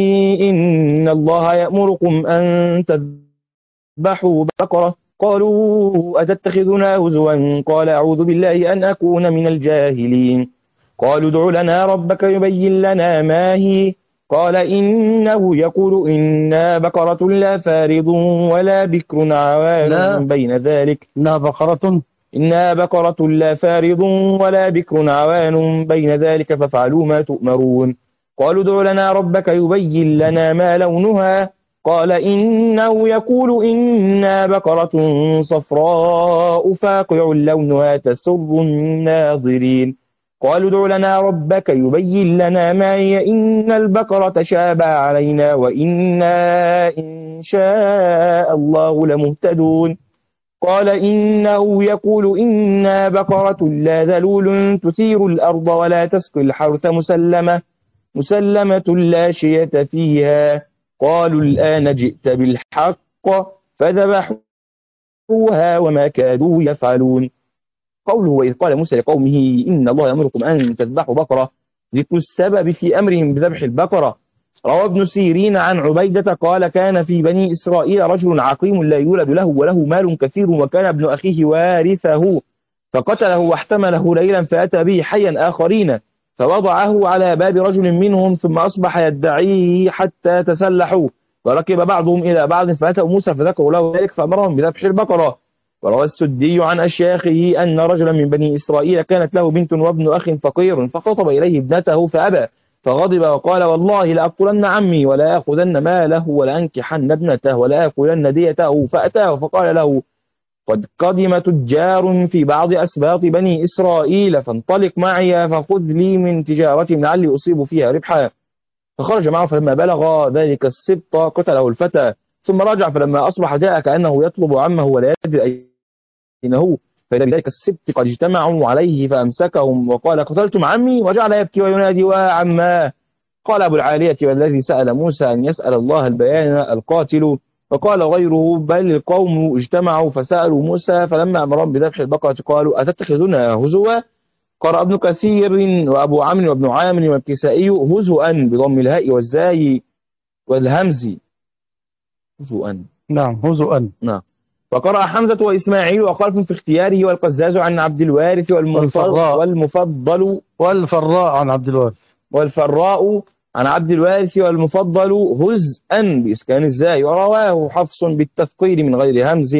إن الله يأمركم أن تذبحوا بقرة قالوا أتتخذنا هزوا قال أعوذ بالله أن أكون من الجاهلين. قالوا ادع لنا ربك يبين لنا ما هي قال إنه يقول إنا بقرة لا فارض ولا بكر عوان بين ذلك إنها بقرة إنا بقرة لا فارض ولا بكر عوان بين ذلك فافعلوا ما تؤمرون. قالوا ادع لنا ربك يبين لنا ما لونها قال إنه يقول إنا بقرة صفراء فاقع لونها تسر الناظرين. قالوا ادع لنا ربك يبين لنا ما هي إن البقرة تشابه علينا وإنا إن شاء الله لمهتدون. قال إنه يقول إنا بقرة لا ذلول تثير الأرض ولا تسقي الحرث مسلمة مسلمة لا شية فيها. قالوا الآن جئت بالحق فذبحوها وما كادوا يفعلون. قوله وإذ قال موسى لقومه إن الله يأمركم أن تذبحوا بقرة ذكر السبب في أمرهم بذبح البقرة. روى ابن سيرين عن عبيدة قال كان في بني إسرائيل رجل عقيم لا يولد له وله مال كثير وكان ابن أخيه وارثه فقتله واحتمله ليلا فأتى به حيا آخرين فوضعه على باب رجل منهم ثم أصبح يدعيه حتى تسلحوا وركب بعضهم إلى بعض فأتوا موسى فذكروا له ذلك فأمرهم بذبح البقرة. وروى السدي عن أشياخه أن رجلا من بني إسرائيل كانت له بنت وابن أخ فقير فخطب إليه ابنته فأبى فغضب وقال والله لأقتلن عمي ولا أخذن ماله ولا أنكحن ابنته ولا أكلن ديته. فأتاه فقال له قد قدم تجار في بعض أسباط بني إسرائيل فانطلق معي فخذ لي من تجارتهم لعلي أصيب فيها ربحا. فخرج معه فلما بلغ ذلك السبط قتله الفتى ثم رجع فلما أصبح جاء كأنه يطلب عمه ولا يدري أين هو فإذا بذلك السبط قد اجتمعوا عليه فأمسكهم وقال قتلتم عمي وجعل يبكي وينادي وعماه. قال أبو العالية والذي سأل موسى أن يسأل الله البيان القاتل. وقال غيره بل القوم اجتمعوا فسألوا موسى فلما أمرهم بذبح البقرة قالوا أتتخذنا هزوا. قرأ ابن كثير وأبو عمرو وابن عامر والكسائي هزوا بضم الهاء والزاي والهمز هزوا. نعم هزوا. نعم. وقرأ حمزة وإسماعيل وخلف في اختياره والقزاز عن عبد الوارث والمفضل والمفضل والفراء عن عبد الوارث والفراء عن عبد الوارث والمفضل هزءا بإسكان الزاي. ورواه حفص بالتثقيل من غير همز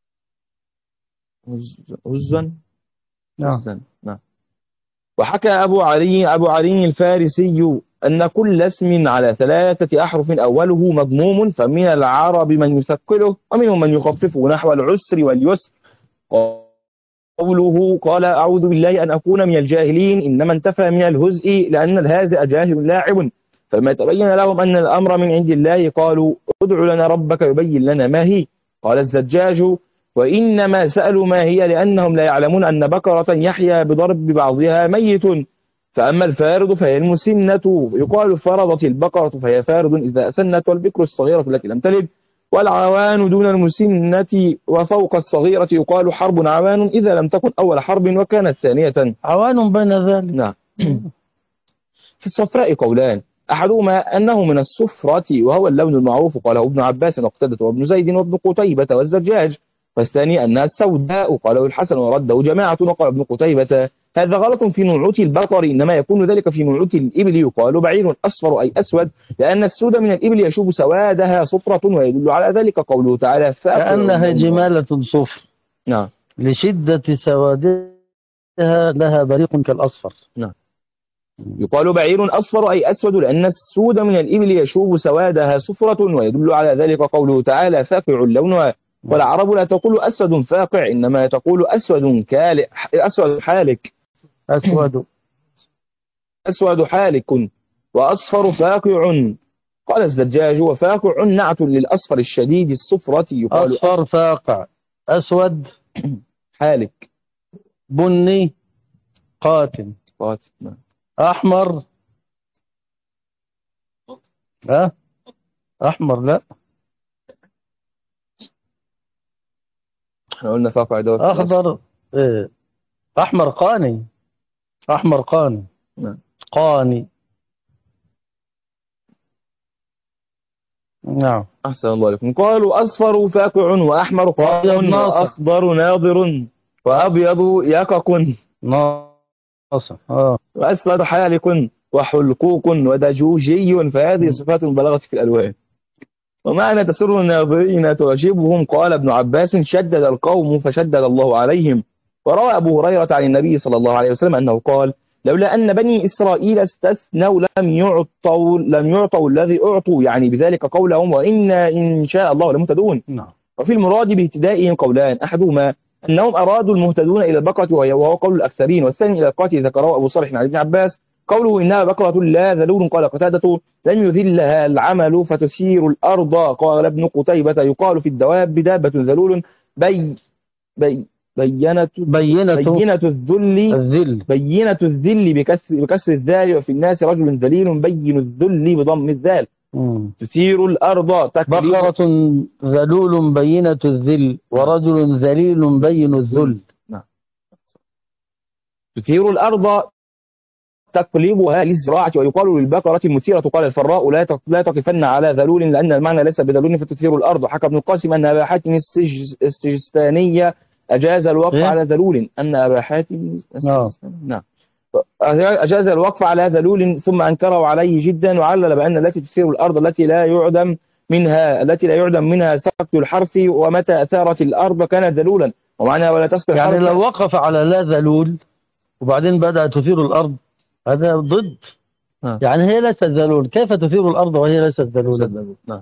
هزا. نعم. نعم. وحكى أبو علي أبو علي الفارسي أن كل اسم على ثلاثة أحرف أوله مضموم فمن العرب من يثقله ومنهم من يخففه نحو العسر واليسر. قوله قال أعوذ بالله أن أكون من الجاهلين إنما انتفى من الهزء لأن الهازئ جاهل لاعب فلما تبين لهم أن الأمر من عند الله قالوا ادع لنا ربك يبين لنا ما هي. قال الزجاج وإنما سألوا ما هي لأنهم لا يعلمون أن بقرة يحيى بضرب بعضها ميت فأما الفارض فهي المسنة يقال فرضت البقرة فهي فارض إذا أسنت والبكر الصغيرة التي لم تلد والعوان دون المسنة وفوق الصغيرة يقال حرب عوان إذا لم تكن أول حرب وكانت ثانية عوان بين ذلك. نعم. في الصفراء قولان أحدهما أنه من الصفرة وهو اللون المعروف قاله ابن عباس وقتادة وابن زيد وابن قتيبة والزجاج. والثاني أنها السوداء قاله الحسن ورده جماعة وقال ابن قتيبة هذا غلط في نعوت البقر، إنما يكون ذلك في نعوت الإبل. يقال بعير أصفر أي أسود لأن السود من الإبل يشوب سوادها صفرة، ويدل على ذلك قوله تعالى كأنها جمالة صفر. نعم. لشدة سوادها لها بريق كالأصفر. نعم. يقال بعير أصفر أي أسود لأن السود من الإبل يشوب سوادها صفرة، ويدل على ذلك قوله تعالى فاقع لونها. والعرب لا تقول أسود فاقع، إنما تقول أسود كالئ، أسود حالك. أسود أسود حالك وأصفر فاقع. قال الزجاج وفاقع نعت للأصفر الشديد الصفرة. يقال أصفر فاقع، أسود حالك، بني قاتل، قاتل. أحمر ها أحمر لا احنا قلنا فاقع ده أخضر إيه. أحمر قاني، أحمر قاني. نعم. قاني. نعم. أحسن الله عليكم. قالوا أصفر فاقع وأحمر قائم وأخضر ناظر وأبيض يقق ناصر آه. وأسود حالق وحلقوق ودجوجي، فهذه صفات مبالغة في الألوان. ومعنى تسر الناظرين تعجبهم، قال ابن عباس شدد القوم فشدد الله عليهم. وروى أبو هريرة عن النبي صلى الله عليه وسلم أنه قال لولا أن بني إسرائيل استثنوا لم يعطوا لم يعطوا الذي أعطوا، يعني بذلك قولهم وإنا إن شاء الله لمهتدون. نعم. وفي المراد باهتدائهم قولان، أحدهما أنهم أرادوا المهتدون إلى البقرة وهو قول الأكثرين، والثاني إلى القاتل ذكره أبو صالح عن ابن عباس قوله إنها بقرة لا ذلول. قال قتادة لم يذلها العمل فتسير الأرض. قال ابن قتيبة يقال في الدواب دابة ذلول بي بي بينة بينة بينة الذل الذل بينة الذل بكسر بكسر الذال، وفي الناس رجل ذليل بين الذل بضم الذال. مم. تسير الأرض بقرة ذلول بينة الذل ورجل ذليل بين الذل. نعم. تثير الأرض تقلبها للزراعة. ويقال للبقرة المثيرة قال الفراء لا لا تقفن على ذلول لأن المعنى ليس بذلول فتثير الأرض. حكى ابن القاسم أن أبا حاتم السجستانية أجاز الوقف إيه؟ على ذلول أن أبا حاتم آه. نعم أجاز الوقف على ذلول ثم أنكره عليه جدا، وعلل بأن التي تثير الأرض التي لا يعدم منها التي لا يعدم منها سقط الحرث، ومتى أثارت الأرض كانت ذلولا. ومعنى ولا تسقط يعني الحرث لو وقف على لا ذلول وبعدين بدأت تثير الأرض هذا ضد. آه. يعني هي ليست ذلول، كيف تثير الأرض وهي ليست ذلولا؟ نعم.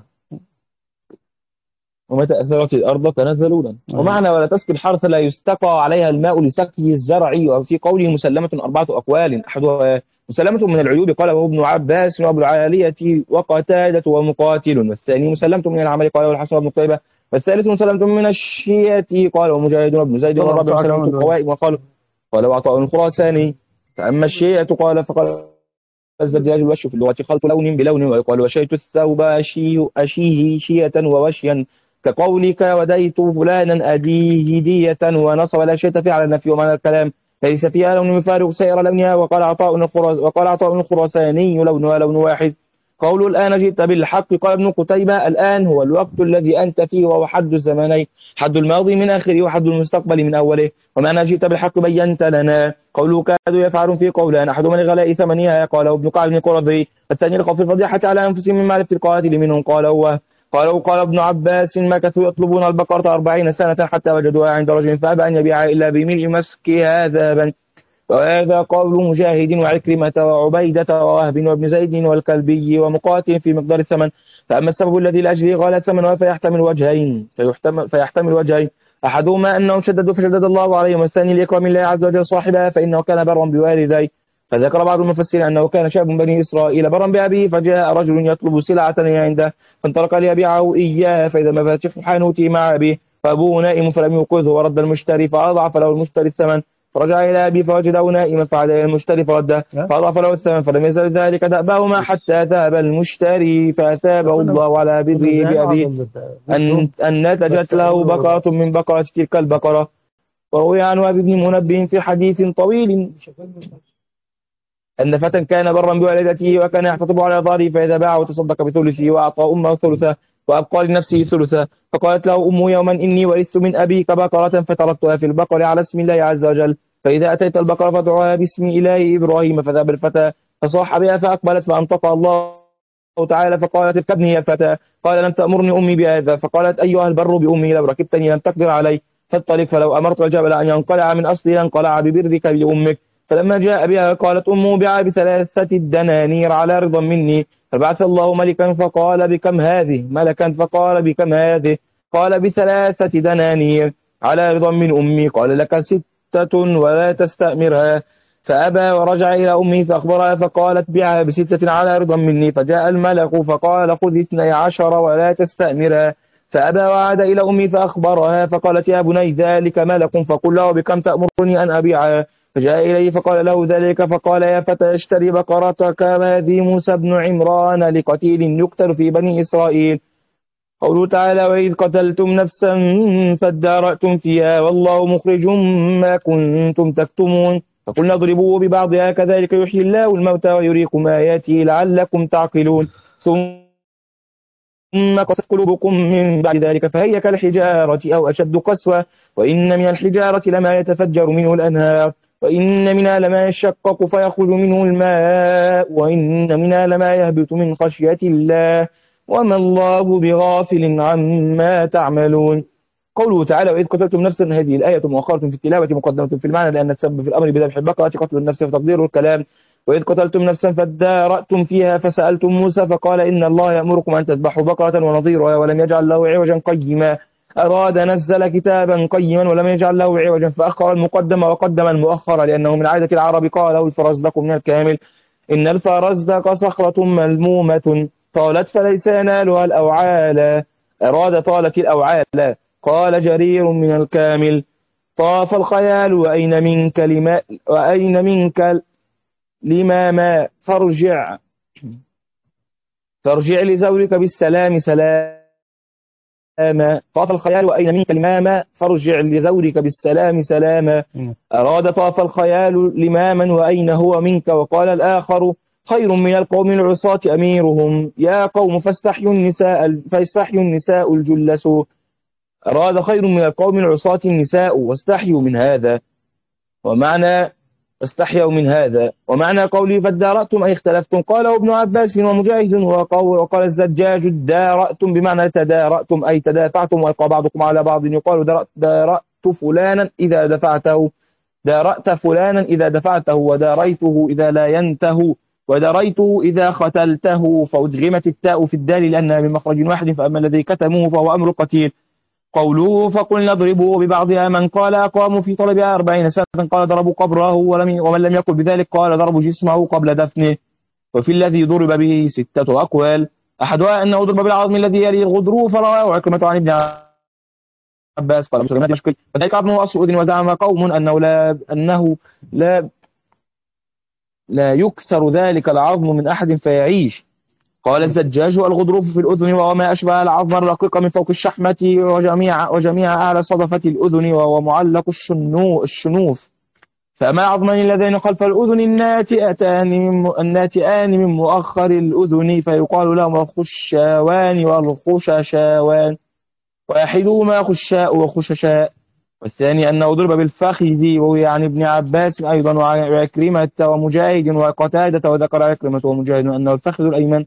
ومتى أثرت الأرض كانت ذلولا. آه. ومعنى ولا تسقي الحرث لا يستقى عليها الماء لسقي الزرع. وفي قوله مسلمة أربعة أقوال، أحدها مسلمة من العيوب قاله ابن عباس وأبو العالية وقتادة ومقاتل، والثاني مسلمة من العمل قاله الحسن بن قتيبة، والثالث مسلمة من الشية قاله مجاهد وابن زيد، والرابع مسلمة القوائم وقال قال عطاء الخراساني. فأما الشية قال فقال الزجاج الوش في اللغة خلط لون بلون، ويقال وشيت الثوب أشيه أشيه شية ووشيا كقولك وديت فلانا أديه دية، ونصب الأشية فعل النفي. ومعنى الكلام ليس فيها لون يفارق سائر لونها. وقال عطاء الخراس وقال عطاء الخراساني لونها لون واحد. قول الآن جئت بالحق قال ابن قتيبة الآن هو الوقت الذي أنت فيه، وهو حد الزمانين، حد الماضي من آخره وحد المستقبل من أوله. ومعنى جئت بالحق بينت لنا. قوله كادوا يفعلون في قولان، أحدهما لغلاء ثمنها قاله ابن قعب بن قرظي، والثاني لخوف الفضيحة على أنفسهم من معرفة القاتل منهم. قال هو قالوا قال ابن عباس مكثوا يطلبون البقرة أربعين سنة حتى وجدوها عند رجل فأبى أن يبيعها إلا بملء مسكها ذهبا. وهذا قول مجاهد وعكرمة وعبيدة ووهب وابن زيد والكلبي ومقاتل في مقدار الثمن. فأما السبب الذي لأجله غالى ثمنها فيحتمل وجهين فيحتمل, فيحتمل وجهين أحدهما أنهم شددوا فشدد الله عليهم، والثاني لإكرام الله عز وجل صاحبها فإنه كان برا بوالديه. فذكر بعض المفسرين أنه كان شاب بني إسرائيل برا بأبيه، فجاء رجل يطلب سلعة عنده فانطلق ليبيعه إياه، فإذا مفاتيح حانوته مع أبيه فأبوه نائم فلم يوقظه، ورد المشتري فأضعف له المشتري الثمن، فرجع إلى أبي فوجده نائما فعاد إلى المشتري فرده فأضعف له الثمن، فلم يزل ذلك دأبهما حتى ذهب المشتري، فأثابه الله على بره بأبيه أن, أن نتجت له بقرة من بقرة تلك البقرة. وروي عن وهب بن منبه في حديث طويل أن فتى كان برا بوالدته وكان يحتطب على ظهره، فإذا باعه تصدق بثلثه وأعطى أمه ثلثه وأبقى لنفسه ثلثه. فقالت له أمه يوما إني ورثت من أبيك بقرة فتركتها في البقر على اسم الله عز وجل، فإذا أتيت البقرة فادعها باسم إله إبراهيم. فذهب الفتى فصاح بها فأقبلت فأنطقها الله تعالى فقالت اركبني يا فتى. قال لم تأمرني أمي بهذا. فقالت أيها البر بأمي لو ركبتني لم تقدر علي فانطلق، فلو أمرت الجبل أن ينقلع من أصله لانقلع ببرك بأمك. فلما جاء بها قالت أمه بها بثلاثة دنانير على رضا مني. فبعث الله ملكا فقال بكم هذه ملكا فقال بكم هذه قال بثلاثة دنانير على رضا من أمي. قال لك ستة ولا تستأمرها. فأبى ورجع إلى أمه فأخبرها فقالت بيعها بستة على رضا مني. فجاء الملك فقال خذ اثني عشر ولا تستأمرها. فأبى وعاد إلى أمي فأخبرها فقالت يا بني ذلك ملك فقل له بكم تأمرني أن أبيعها. فجاء إليه فقال له ذلك فقال يا فتى اشتري بقرتك هذه موسى بن عمران لقتيل يقتل في بني إسرائيل. قوله تعالى وإذ قتلتم نفسا فادارأتم فيها والله مخرج ما كنتم تكتمون. فقلنا اضربوه ببعضها كذلك يحيي الله الموتى ويريكم آياته لعلكم تعقلون. ثم قست قلوبكم من بعد ذلك فهي كالحجارة أو أشد قسوة وإن من الحجارة لما يتفجر منه الأنهار وإن منها لما يشقق فيخرج منه الماء وإن منها لما يهبط من خشية الله وما الله بغافل عما تعملون. قوله تعالى وإذ قتلتم نفسا، هذه الآية مؤخرة في التلاوة مقدمة في المعنى لأن تسبب في الأمر بذبح البقرة قتل النفس فتقدير الكلام. وإذ قتلتم نفسا فادارأتم فيها فسألتم موسى فقال إن الله يأمركم أن تذبحوا بقرة ونظيرها ولم يجعل له عوجا قيما. أراد نزل كتابا قيما ولم يجعل له عوجا فأخر المقدم وقدم المؤخر لأنه من عادة العرب. قاله الفرزدق من الكامل إن الفرزدق صخرة ملمومة طالت فليس ينالها الأوعال. أراد طالت الأوعال. قال جرير من الكامل طاف الخيال وأين منك لما وأين منك لما ما فارجع فارجع لزورك بالسلام سلاما. طاف الخيال وأين منك لماما فارجع لزورك بالسلام سلاما. أراد طاف الخيال لماما وأين هو منك. وقال الآخر خير من القوم العصاة أميرهم يا قوم فاستحيوا النساء فاستحيوا النساء الجلس. أراد خير من القوم العصاة النساء واستحيوا من هذا ومعنى استحيوا من هذا ومعنى قولي فادارأتم أي اختلفتم. قاله ابن عباس ومجاهد وقال الزجاج دارأتم بمعنى تدارأتم أي تدافعتم ويقع بعضكم على بعض. يقال دارأت فلانا إذا دفعته دارأت فلانا إذا دفعته وداريته إذا لا ينته ودريته إذا ختلته. فأدغمت التاء في الدال لأنها من مخرج واحد فأما الذي كتموه فهو أمر قتيل. قوله فقلنا اضربوه ببعضها من قال أقاموا في طلبها أربعين سنة قال ضربوا قبره ولم ومن لم يقل بذلك قال ضربوا جسمه قبل دفنه. وفي الذي ضرب به ستة أقوال أحدها أنه ضرب بالعظم الذي يلي الغضروف فرواه عكرمة عن ابن عباس قال مسلم مشكل فذلك عظمه أصل أذن. وزعم قوم أنه لا أنه لا لا يكسر ذلك العظم من أحد فيعيش. قال الزجاج الغضروف في الأذن وهو ما أشبه العظم الرقيق من فوق الشحمة وجميع وجميع أعلى صدفة الأذن وهو معلق الشنو الشنوف. فأما العظمان اللذين خلف الأذن الناتئتان من الناتئان من مؤخر الأذن فيقال لهما الخشاوان والخششاوان واحدهما خشاء وخششاء. والثاني أنه ضرب بالفخذ وهو عن ابن عباس أيضا وعكرمة ومجاهد وقتادة وذكر عكرمة ومجاهد أنه الفخذ الأيمن.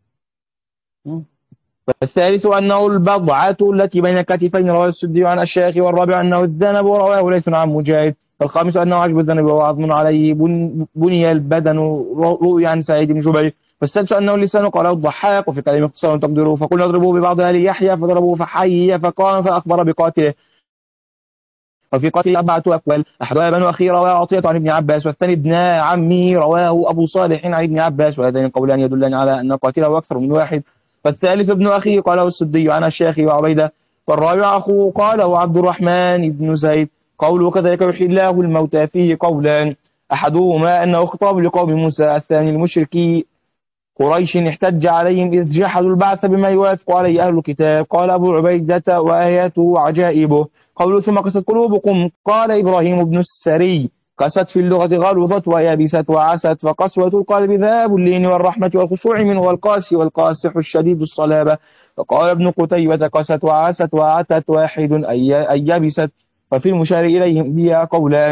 والثالث أنه البضعة التي بين الكتفين رواه السدي عن الشيخ. والرابع أنه الذنب ورواه ليس عن مجاهد. والخامس أنه عجب الذنب وهو عظم عليه بني البدن روي عن سعيد بن جبير. والسادس أنه اللسان قاله الضحاك وفي كلام اختصار تقديره فقلنا اضربوه ببعضها ليحيى فضربوه فحي فقام فأخبر بقاتله. وفي قتل أربعة أقوال أحدها بنو أخي رواه عطية عن ابن عباس والثاني ابن عمي رواه أبو صالح عن ابن عباس وهذين القولان يدلان على أن قاتله أكثر من واحد. فالثالث ابن أخي قاله السدي عن الشيخ وعبيدة. والرابع أخوه قاله عبد الرحمن بن زيد. قوله كذلك يحيي الله الموتى فيه قولان أحدهما أنه خطاب لقوم موسى الثاني المشركي قريش احتج عليهم إذ جحدوا البعث بما يوافق عليه أهل الكتاب. قال أبو عبيدة وآياته وعجائبه. قوله ثم قست قلوبكم قال إبراهيم بن السري قست في اللغة غلظت ويابست وعست فقسوة القلب ذهاب اللين والرحمة والخشوع منه والقاسي والقاسح الشديد الصلابة. فقال ابن قتيبة قست وعست وعتت واحد أي يابست. وفي المشار إليهم بها قولان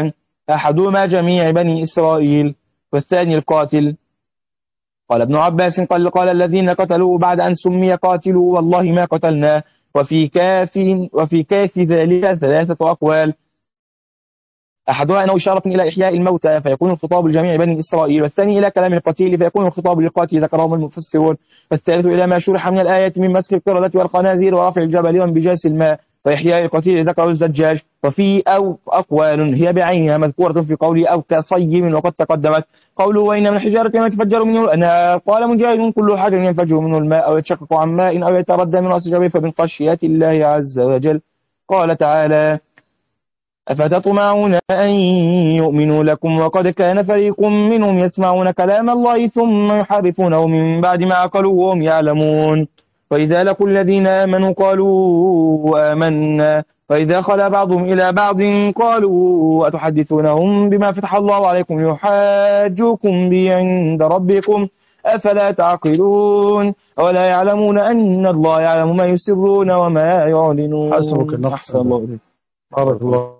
أحدهما جميع بني إسرائيل والثاني القاتل. قال ابن عباس قال قال الذين قتلوه بعد أن سمي قاتلوا والله ما قتلنا. وفي كاف وفي كاف ذلك ثلاثة أقوال، أحدها أنه إشارة إلى إحياء الموتى فيكون الخطاب لجميع بني إسرائيل، والثاني إلى كلام القتيل فيكون الخطاب للقاتل ذكرهم المفسرون، والثالث إلى ما شرح من الآيات من مسك القردة والخنازير ورفع الجبل وانبجاس الماء وإحياء القتيل ذكره الزجاج. وفي أو أقوال هي بعينها مذكورة في قوله أو كصيب وقد تقدمت. قوله وإن من الحجارة ما يتفجر منه الأنهار. قال مجاهد كل حجر ينفجر منه الماء أو يتشقق عن ماء أو يتردى من رأس جبل فمن خشية الله عز وجل. قال تعالى أفتطمعون أن يؤمنوا لكم وقد كان فريق منهم يسمعون كلام الله ثم يحرفونه من بعد ما عقلوه وهم يعلمون. وإذا لقوا الذين آمنوا قالوا آمنا وإذا خلا بعضهم إلى بعض قالوا أتحدثونهم بما فتح الله عليكم يحاجوكم به عند ربكم أفلا تعقلون ولا يعلمون أن الله يعلم ما يسرون وما يعلنون. حسبك الله. أحسن الله إليك. بارك الله